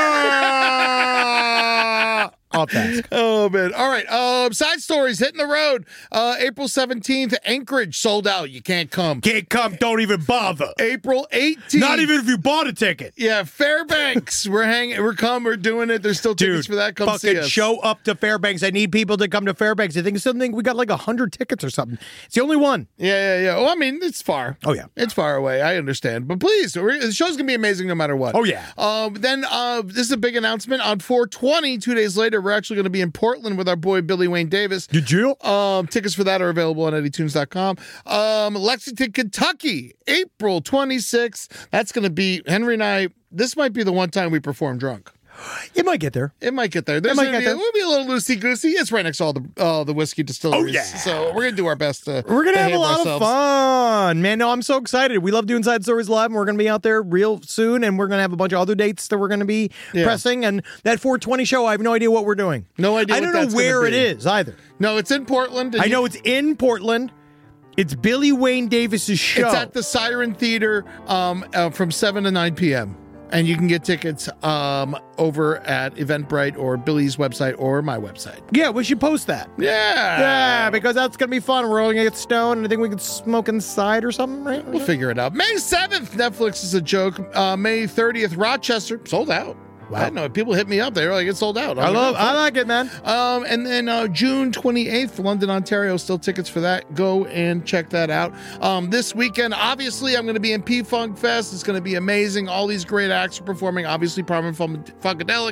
I'll task. Oh, man. All right. Side stories hitting the road. April 17th, Anchorage sold out. You can't come. Can't come. Don't even bother. April 18th. Not even if you bought a ticket. Yeah, Fairbanks. We're doing it. There's still tickets for that. Come see us. Show up to Fairbanks. I need people to come to Fairbanks. I think it's something we got like 100 tickets or something. It's the only one. Yeah. Well, I mean, it's far. Oh, yeah. It's far away. I understand. But please, the show's going to be amazing no matter what. Oh, yeah. Then this is a big announcement. On 4/20, 2 days later, we're actually going to be in Portland with our boy Billy Wayne Davis. Did you? Tickets for that are available on eddytunes.com. Lexington, Kentucky, April 26th. That's going to be Henry and I. This might be the one time we perform drunk. It might get there. We'll be a little loosey-goosey. It's right next to all the whiskey distilleries. Oh, yeah. So we're going to do our best to We're going to have a lot ourselves. of fun. Man, no, I'm so excited. We love doing Side Stories Live, and we're going to be out there real soon, and we're going to have a bunch of other dates that we're going to be pressing. And that 4/20 show, I have no idea what we're doing. No idea I don't know where it is either. No, it's in Portland. I know it's in Portland. It's Billy Wayne Davis's show. It's at the Siren Theater from 7 to 9 p.m. And you can get tickets over at Eventbrite or Billy's website or my website. Yeah, we should post that. Yeah, because that's going to be fun. We're all going to get stoned, and I think we can smoke inside or something, right? We'll figure it out. May 7th, Netflix is a joke. May 30th, Rochester, sold out. I don't know. People hit me up. They're like, it's sold out. I like it, man. And then June 28th, London, Ontario, still tickets for that. Go and check that out. This weekend, obviously, I'm going to be in P-Funk Fest. It's going to be amazing. All these great acts are performing. Obviously, Parliament Funkadelic,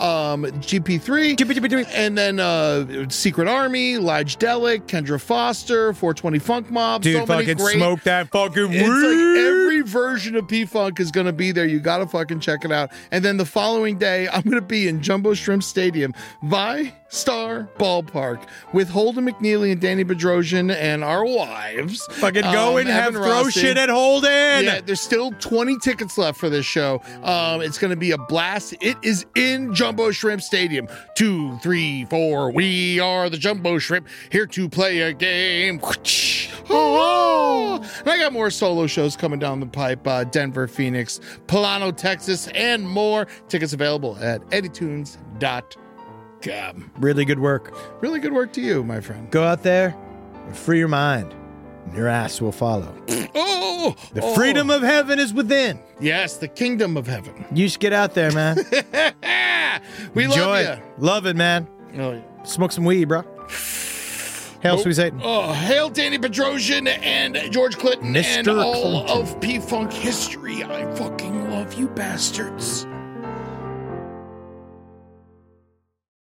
GP3, and then Secret Army, Lige Delic, Kendra Foster, 420 Funk Mob. Dude, so many fucking great. smoke that fucking weed. It's like every version of P-Funk is going to be there. You got to fucking check it out. And then the following day, I'm going to be in Jumbo Shrimp Stadium, Vi-Star Ballpark, with Holden McNeely and Danny Bedrosian and our wives. Fucking go and have throw shit at Holden. Yeah, there's still 20 tickets left for this show. It's going to be a blast. It is in Jumbo Shrimp Stadium. 2, 3, 4. We are the Jumbo Shrimp, here to play a game. Oh, and I got more solo shows coming down the pipe. Denver, Phoenix, Plano, Texas, and more. Tickets available at eddytunes.com. Really good work. Really good work to you, my friend. Go out there and free your mind. And your ass will follow. The freedom of heaven is within. Yes, the kingdom of heaven. You just get out there, man. We Enjoy love it. Love it, man. Oh, yeah. Smoke some weed, bro. Hail, sweet Satan. Oh, hail Danny Bedrosian and George Clinton Mr. and all Clinton. of P-Funk history. I fucking love you bastards.